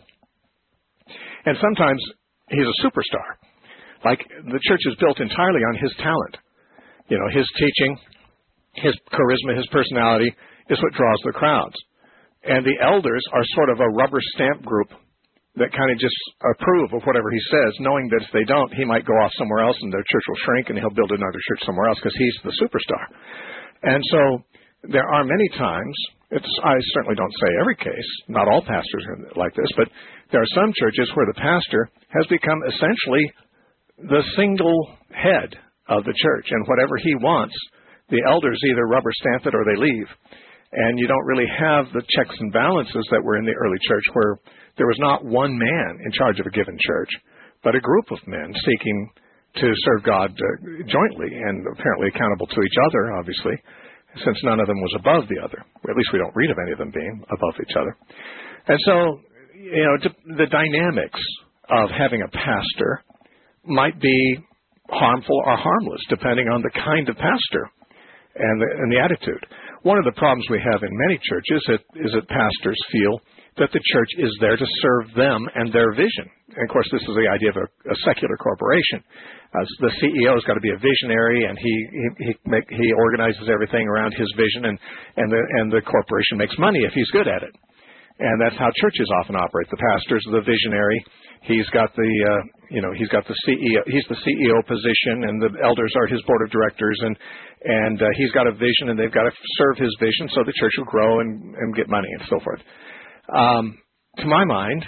And sometimes he's a superstar. Like the church is built entirely on his talent. You know, his teaching, his charisma, his personality is what draws the crowds. And the elders are sort of a rubber stamp group that kind of just approve of whatever he says, knowing that if they don't, he might go off somewhere else and their church will shrink and he'll build another church somewhere else because he's the superstar. And so there are many times, it's, I certainly don't say every case, not all pastors are like this, but there are some churches where the pastor has become essentially the single head of the church, and whatever he wants, the elders either rubber stamp it or they leave. And you don't really have the checks and balances that were in the early church where there was not one man in charge of a given church, but a group of men seeking to serve God uh, jointly and apparently accountable to each other, obviously, since none of them was above the other. Or at least we don't read of any of them being above each other. And so, you know, the dynamics of having a pastor might be harmful or harmless, depending on the kind of pastor and the, and the attitude. One of the problems we have in many churches is, is that pastors feel that the church is there to serve them and their vision. And, of course, this is the idea of a, a secular corporation. Uh, the C E O has got to be a visionary, and he he he, make, he organizes everything around his vision, and, and, the, and the corporation makes money if he's good at it. And that's how churches often operate. The pastor's the visionary. He's got the, uh, you know, he's got the C E O. He's the C E O position, and the elders are his board of directors, and and uh, he's got a vision, and they've got to serve his vision so the church will grow and, and get money and so forth. Um, to my mind,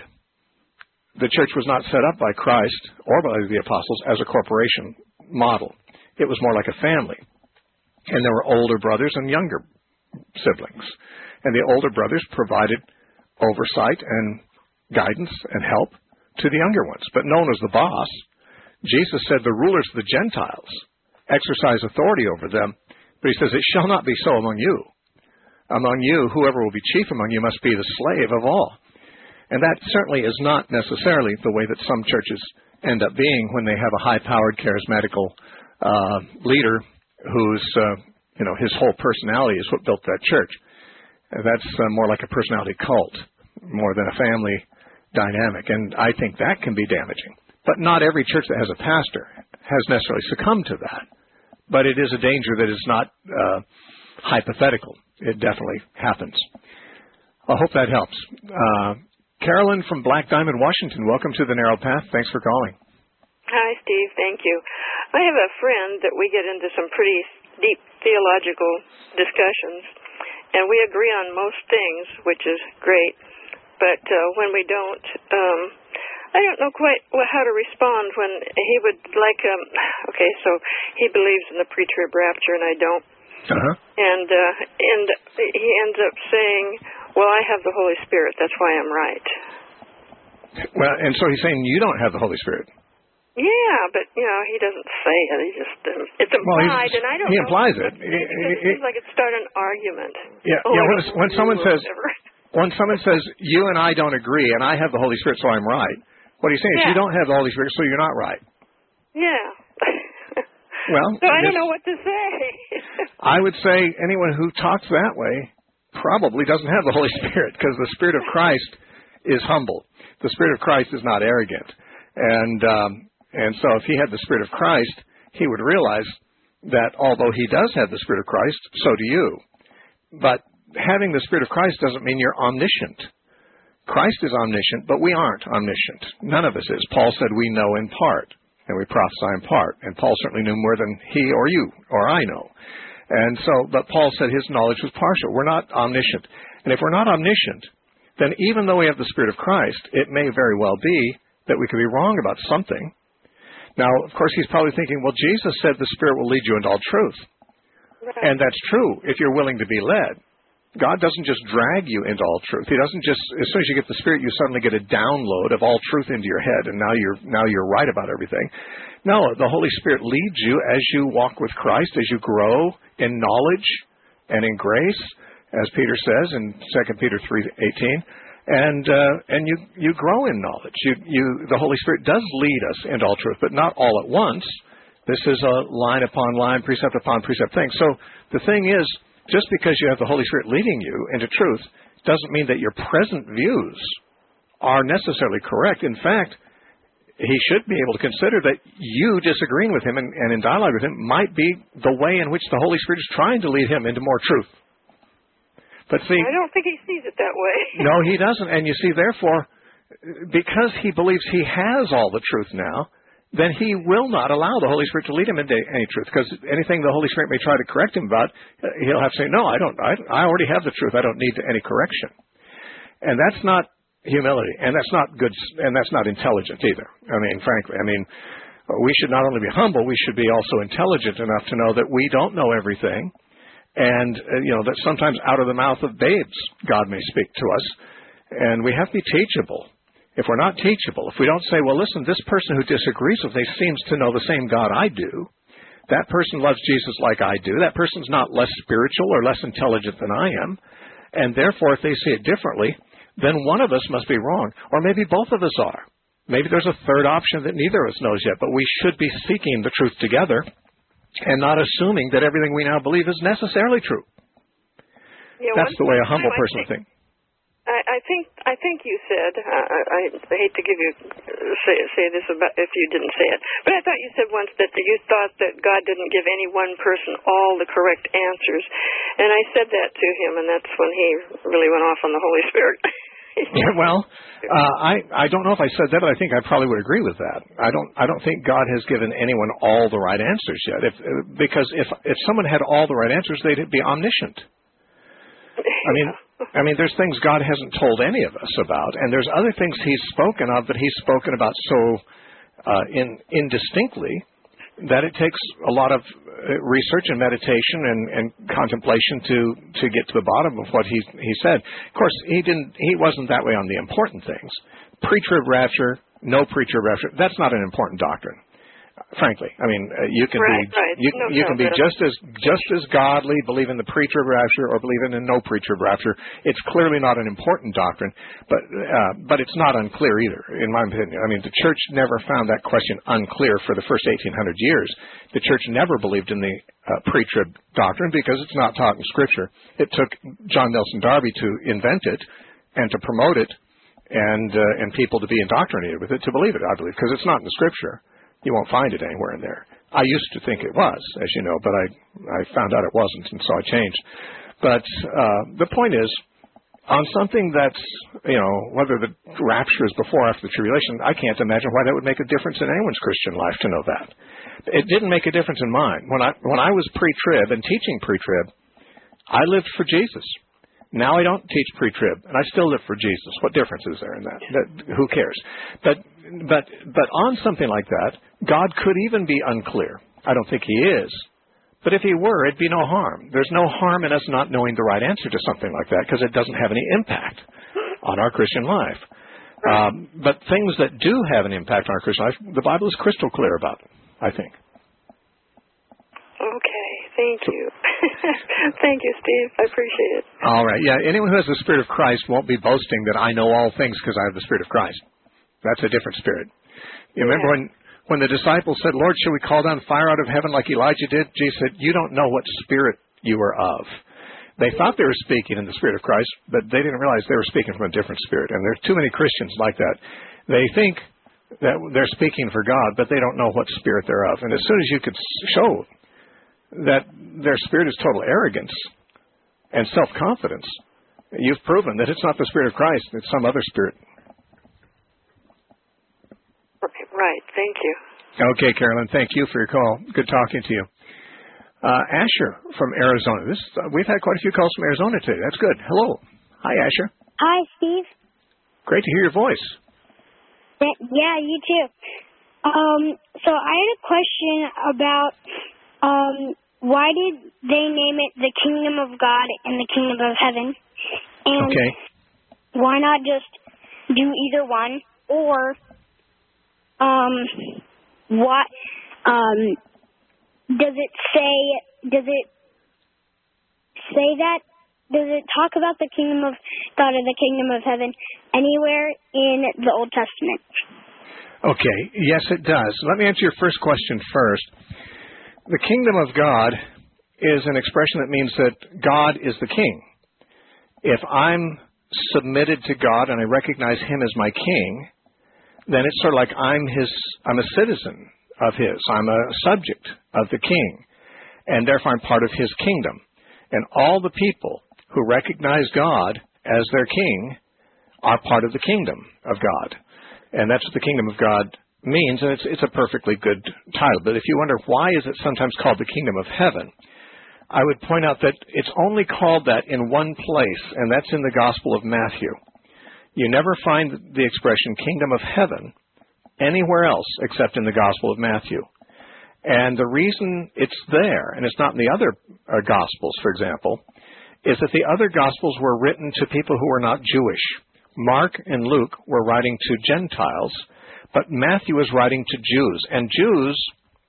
the church was not set up by Christ or by the apostles as a corporation model. It was more like a family, and there were older brothers and younger siblings, and the older brothers provided oversight and guidance and help to the younger ones, but no one was the boss. Jesus said the rulers of the Gentiles exercise authority over them, but he says it shall not be so among you. Among you, whoever will be chief among you must be the slave of all. And that certainly is not necessarily the way that some churches end up being when they have a high-powered, charismatical uh, leader whose, uh, you know, his whole personality is what built that church. That's uh, more like a personality cult, more than a family dynamic. And I think that can be damaging. But not every church that has a pastor has necessarily succumbed to that. But it is a danger that is not uh, hypothetical. It definitely happens. I hope that helps. Uh, Carolyn from Black Diamond, Washington, welcome to the Narrow Path. Thanks for calling. Hi, Steve. Thank you. I have a friend that we get into some pretty deep theological discussions, and we agree on most things, which is great. But uh, when we don't, um, I don't know quite how to respond when he would like, um, okay, so he believes in the pre-trib rapture, and I don't. Uh-huh. And, uh, and he ends up saying, well, I have the Holy Spirit. That's why I'm right. Well, and so he's saying you don't have the Holy Spirit. Yeah, but, you know, he doesn't say it. He just, um, it's implied, well, and I don't he know. He implies it. It, it, it seems like it started an argument. Yeah, oh, yeah when, when someone says, whatever. when someone says, you and I don't agree, and I have the Holy Spirit, so I'm right, what he's saying yeah. is you don't have the Holy Spirit, so you're not right. Yeah. Well, so I don't know what to say. I would say anyone who talks that way probably doesn't have the Holy Spirit, because the Spirit of Christ is humble. The Spirit of Christ is not arrogant. And um, and so if he had the Spirit of Christ, he would realize that although he does have the Spirit of Christ, so do you. But having the Spirit of Christ doesn't mean you're omniscient. Christ is omniscient, but we aren't omniscient. None of us is. Paul said we know in part, and we prophesy in part. And Paul certainly knew more than he or you or I know. And so, but Paul said his knowledge was partial. We're not omniscient. And if we're not omniscient, then even though we have the Spirit of Christ, it may very well be that we could be wrong about something. Now, of course, he's probably thinking, well, Jesus said the Spirit will lead you into all truth. Right. And that's true if you're willing to be led. God doesn't just drag you into all truth. He doesn't just, as soon as you get the Spirit, you suddenly get a download of all truth into your head, and now you're now you're right about everything. No, the Holy Spirit leads you as you walk with Christ, as you grow in knowledge and in grace, as Peter says in Second Peter three eighteen, and uh, and you you grow in knowledge. You you the Holy Spirit does lead us into all truth, but not all at once. This is a line upon line, precept upon precept thing. So the thing is, just because you have the Holy Spirit leading you into truth doesn't mean that your present views are necessarily correct. In fact, he should be able to consider that you disagreeing with him and, and in dialogue with him might be the way in which the Holy Spirit is trying to lead him into more truth. But see, I don't think he sees it that way. No, he doesn't. And you see, therefore, because he believes he has all the truth now, then he will not allow the Holy Spirit to lead him into any truth. Because anything the Holy Spirit may try to correct him about, he'll have to say, no, I don't. I, I already have the truth. I don't need any correction. And that's not humility, and that's not good, and that's not intelligent either. I mean, frankly, I mean, we should not only be humble, we should be also intelligent enough to know that we don't know everything, and uh, you know that sometimes out of the mouth of babes God may speak to us, and we have to be teachable. If we're not teachable, if we don't say, well, listen, this person who disagrees with me seems to know the same God I do, that person loves Jesus like I do, that person's not less spiritual or less intelligent than I am, and therefore if they see it differently, then one of us must be wrong. Or maybe both of us are. Maybe there's a third option that neither of us knows yet, but we should be seeking the truth together and not assuming that everything we now believe is necessarily true. Yeah, That's the way a humble person would think. I, I think I think you said, I, I, I hate to give you say, say this about if you didn't say it, but I thought you said once that you thought that God didn't give any one person all the correct answers. And I said that to him, and that's when he really went off on the Holy Spirit. Yeah, well, uh, I I don't know if I said that, but I think I probably would agree with that. I don't I don't think God has given anyone all the right answers yet. If because if if someone had all the right answers, they'd be omniscient. I mean, I mean, there's things God hasn't told any of us about, and there's other things He's spoken of that He's spoken about so uh, in indistinctly that it takes a lot of research and meditation and, and contemplation to, to get to the bottom of what he he said. Of course, he didn't. He wasn't that way on the important things. Pre-trib rapture, no pre-trib rapture. That's not an important doctrine. Frankly, I mean, uh, you can right, be right. you, no you can be just as just as godly, believing in the pre-trib rapture or believing in no pre-trib rapture. It's clearly not an important doctrine, but uh, but it's not unclear either, in my opinion. I mean, the church never found that question unclear for the first eighteen hundred years. The church never believed in the uh, pre-trib doctrine because it's not taught in Scripture. It took John Nelson Darby to invent it and to promote it, and uh, and people to be indoctrinated with it to believe it. I believe because it's not in the Scripture. You won't find it anywhere in there. I used to think it was, as you know, but I I found out it wasn't, and so I changed. But uh, the point is, on something that's, you know, whether the rapture is before or after the tribulation, I can't imagine why that would make a difference in anyone's Christian life to know that. It didn't make a difference in mine. When I when I was pre-trib and teaching pre-trib, I lived for Jesus. Now I don't teach pre-trib, and I still live for Jesus. What difference is there in that? that who cares? But but but on something like that, God could even be unclear. I don't think He is. But if He were, it'd be no harm. There's no harm in us not knowing the right answer to something like that because it doesn't have any impact on our Christian life. Um, but things that do have an impact on our Christian life, the Bible is crystal clear about, I think. Okay, thank you. Thank you, Steve. I appreciate it. All right. Yeah, anyone who has the Spirit of Christ won't be boasting that I know all things because I have the Spirit of Christ. That's a different spirit. You yeah. remember when, when the disciples said, Lord, should we call down fire out of heaven like Elijah did? Jesus said, you don't know what spirit you are of. They thought they were speaking in the Spirit of Christ, but they didn't realize they were speaking from a different spirit. And there's too many Christians like that. They think that they're speaking for God, but they don't know what spirit they're of. And as soon as you could show that their spirit is total arrogance and self-confidence, you've proven that it's not the Spirit of Christ, it's some other spirit. Right. Thank you. Okay, Carolyn. Thank you for your call. Good talking to you. Uh, Asher from Arizona. This uh, we've had quite a few calls from Arizona today. That's good. Hello. Hi, Asher. Hi, Steve. Great to hear your voice. Yeah, you too. Um, so I had a question about um, why did they name it the Kingdom of God and the Kingdom of Heaven? And okay. Why not just do either one? Or um, what um, does it say? Does it say that? Does it talk about the Kingdom of God or the Kingdom of Heaven anywhere in the Old Testament? Okay, yes, it does. Let me answer your first question first. The Kingdom of God is an expression that means that God is the King. If I'm submitted to God and I recognize Him as my King, then it's sort of like I'm His. I'm a citizen of His. I'm a subject of the King, and therefore I'm part of His kingdom. And all the people who recognize God as their King are part of the kingdom of God. And that's what the kingdom of God means, and it's, it's a perfectly good title. But if you wonder why is it sometimes called the kingdom of heaven, I would point out that it's only called that in one place, and that's in the Gospel of Matthew. You never find the expression kingdom of heaven anywhere else except in the Gospel of Matthew. And the reason it's there, and it's not in the other uh, Gospels, for example, is that the other Gospels were written to people who were not Jewish. Mark and Luke were writing to Gentiles, but Matthew was writing to Jews. And Jews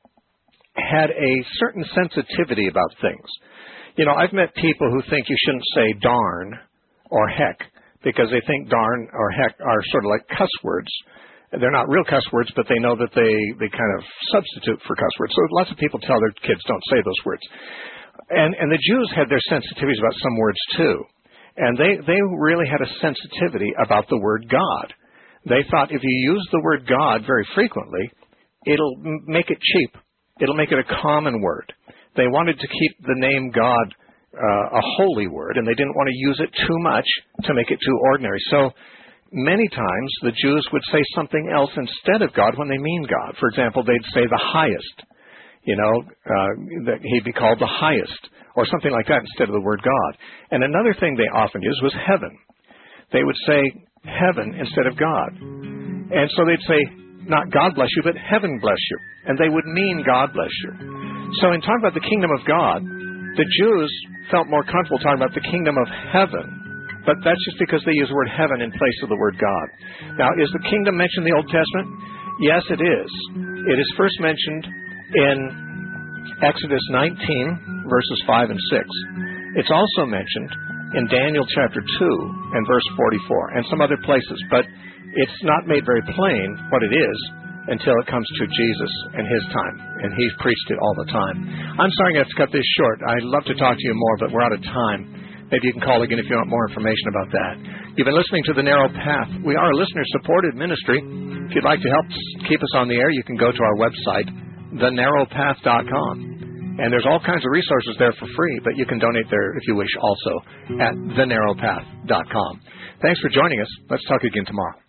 had a certain sensitivity about things. You know, I've met people who think you shouldn't say darn or heck because they think darn or heck are sort of like cuss words. They're not real cuss words, but they know that they, they kind of substitute for cuss words. So lots of people tell their kids don't say those words. And, and the Jews had their sensitivities about some words too. And they, they really had a sensitivity about the word God. They thought if you use the word God very frequently, it'll make it cheap. It'll make it a common word. They wanted to keep the name God uh, a holy word, and they didn't want to use it too much to make it too ordinary. So many times the Jews would say something else instead of God when they mean God. For example, they'd say the highest. You know, uh, that he'd be called the highest, or something like that instead of the word God. And another thing they often used was heaven. They would say heaven instead of God. And so they'd say, not God bless you, but heaven bless you. And they would mean God bless you. So in talking about the kingdom of God, the Jews felt more comfortable talking about the kingdom of heaven but that's just because they use the word heaven in place of the word God. Now, is the kingdom mentioned in the Old Testament? Yes, it is. It is first mentioned in Exodus nineteen, verses five and six. It's also mentioned in Daniel chapter two and verse forty-four, and some other places, but it's not made very plain what it is until it comes to Jesus and his time, and he's preached it all the time. I'm sorry I have to cut this short. I'd love to talk to you more, but we're out of time. Maybe you can call again if you want more information about that. You've been listening to The Narrow Path. We are a listener-supported ministry. If you'd like to help keep us on the air, you can go to our website, the narrow path dot com. And there's all kinds of resources there for free, but you can donate there if you wish also at the narrow path dot com. Thanks for joining us. Let's talk again tomorrow.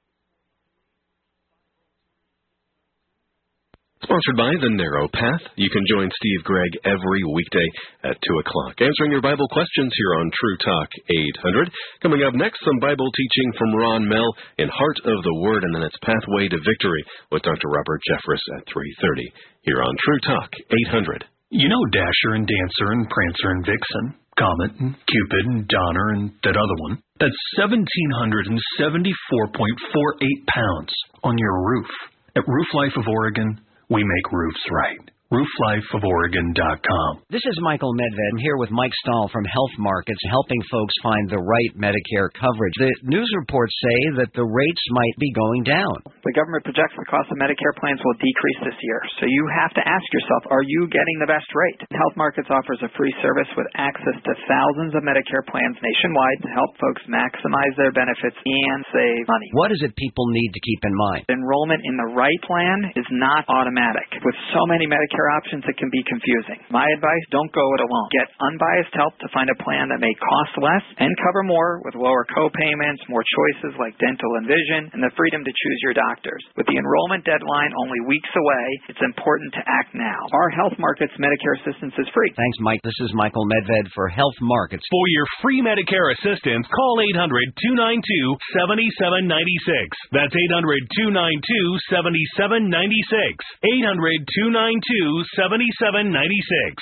Sponsored by The Narrow Path. You can join Steve Gregg every weekday at two o'clock, answering your Bible questions here on True Talk eight hundred. Coming up next, some Bible teaching from Ron Mell in Heart of the Word, and then it's Pathway to Victory with Doctor Robert Jeffress at three thirty here on True Talk eight hundred. You know Dasher and Dancer and Prancer and Vixen, Comet and Cupid and Donner and that other one. That's one thousand seven hundred seventy-four point four eight pounds on your roof. At Roof Life of Oregon, we make roofs right. roof life of oregon dot com. This is Michael Medved. I'm here with Mike Stahl from Health Markets, helping folks find the right Medicare coverage. The news reports say that the rates might be going down. The government projects the cost of Medicare plans will decrease this year. So you have to ask yourself, are you getting the best rate? Health Markets offers a free service with access to thousands of Medicare plans nationwide to help folks maximize their benefits and save money. What is it people need to keep in mind? Enrollment in the right plan is not automatic. With so many Medicare options, it can be confusing. My advice, don't go it alone. Get unbiased help to find a plan that may cost less and cover more with lower co-payments, more choices like dental and vision, and the freedom to choose your doctors. With the enrollment deadline only weeks away, it's important to act now. Our Health Markets Medicare assistance is free. Thanks, Mike. This is Michael Medved for Health Markets. For your free Medicare assistance, call eight hundred, two nine two, seven seven nine six. That's eight hundred, two nine two, seven seven nine six. eight hundred, two nine two, seven seven nine six.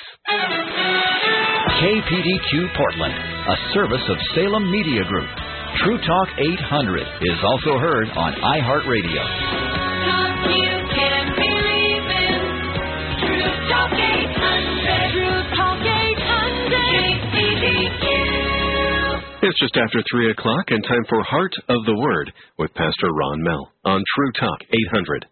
K P D Q Portland, a service of Salem Media Group. True Talk eight hundred is also heard on iHeartRadio. Talk you can believe in. True Talk eight hundred. True Talk eight hundred. K P D Q. It's just after three o'clock and time for Heart of the Word with Pastor Ron Mell on True Talk eight hundred.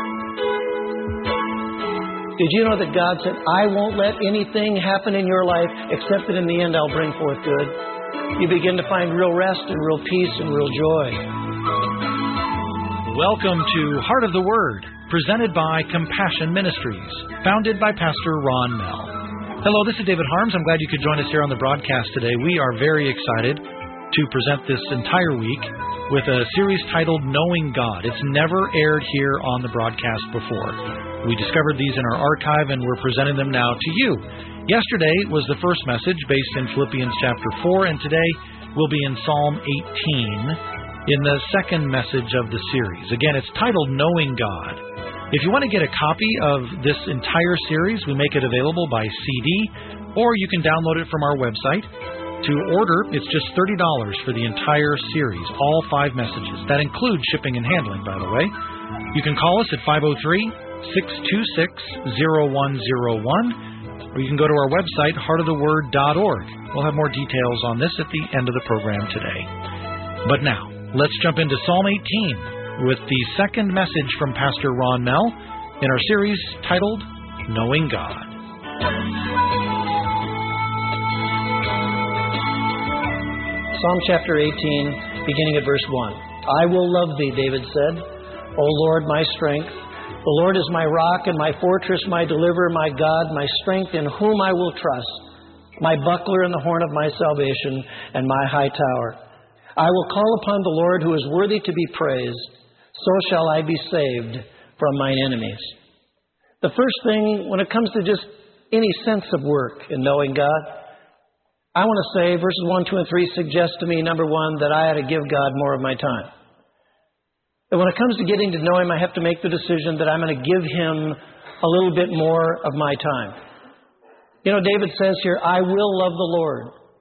Did you know that God said, I won't let anything happen in your life except that in the end I'll bring forth good? You begin to find real rest and real peace and real joy. Welcome to Heart of the Word, presented by Compassion Ministries, founded by Pastor Ron Mell. Hello, this is David Harms. I'm glad you could join us here on the broadcast today. We are very excited to present this entire week with a series titled Knowing God. It's never aired here on the broadcast before. We discovered these in our archive, and we're presenting them now to you. Yesterday was the first message based in Philippians chapter four, and today we'll be in Psalm eighteen in the second message of the series. Again, it's titled Knowing God. If you want to get a copy of this entire series, we make it available by C D, or you can download it from our website. To order, it's just thirty dollars for the entire series, all five messages. That includes shipping and handling, by the way. You can call us at five oh three, six two six, oh one oh one, or you can go to our website, heart of the word dot org. We'll have more details on this at the end of the program today. But now, let's jump into Psalm eighteen with the second message from Pastor Ron Mell in our series titled Knowing God. Psalm chapter eighteen, beginning at verse one. I will love thee, David said, O Lord, my strength. The Lord is my rock and my fortress, my deliverer, my God, my strength in whom I will trust, my buckler and the horn of my salvation, and my high tower. I will call upon the Lord who is worthy to be praised. So shall I be saved from mine enemies. The first thing, when it comes to just any sense of work in knowing God, I want to say verses one, two, and three suggest to me, number one, that I ought to give God more of my time. That when it comes to getting to know Him, I have to make the decision that I'm going to give Him a little bit more of my time. You know, David says here, I will love the Lord.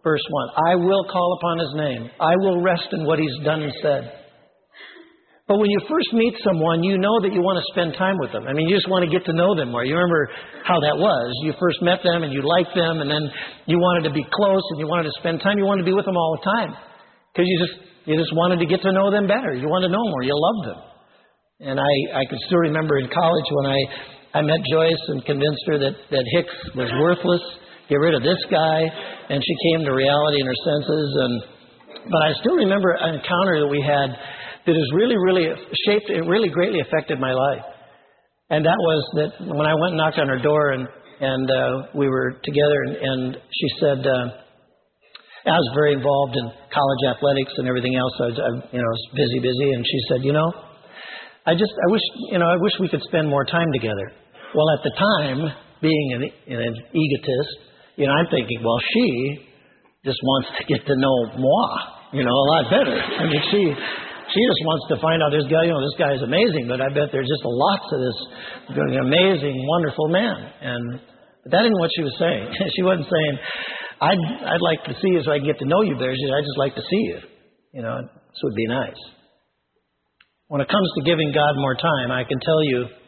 verse one. I will call upon his name. I will rest in what he's done and said. But when you first meet someone, you know that you want to spend time with them. I mean, you just want to get to know them more. You remember how that was. You first met them and you liked them, and then you wanted to be close and you wanted to spend time. You wanted to be with them all the time because you just you just wanted to get to know them better. You wanted to know more. You loved them. And I, I can still remember in college when I, I met Joyce and convinced her that, that Hicks was worthless. Get rid of this guy. And she came to reality in her senses. And but I still remember an encounter that we had that has really, really shaped, it really greatly affected my life. And that was that when I went and knocked on her door and, and uh, we were together and, and she said, uh, I was very involved in college athletics and everything else. I was, I, you know, I was busy, busy. And she said, you know, I just, I wish, you know, I wish we could spend more time together. Well, at the time, being an, an egotist, you know, I'm thinking, well, she just wants to get to know moi, you know, a lot better. I mean, she... She just wants to find out this guy, you know, this guy is amazing, but I bet there's just lots of this amazing, wonderful man. And but that isn't what she was saying. She wasn't saying, I'd, I'd like to see you so I can get to know you better. She said, I'd just like to see you. You know, this would be nice. When it comes to giving God more time, I can tell you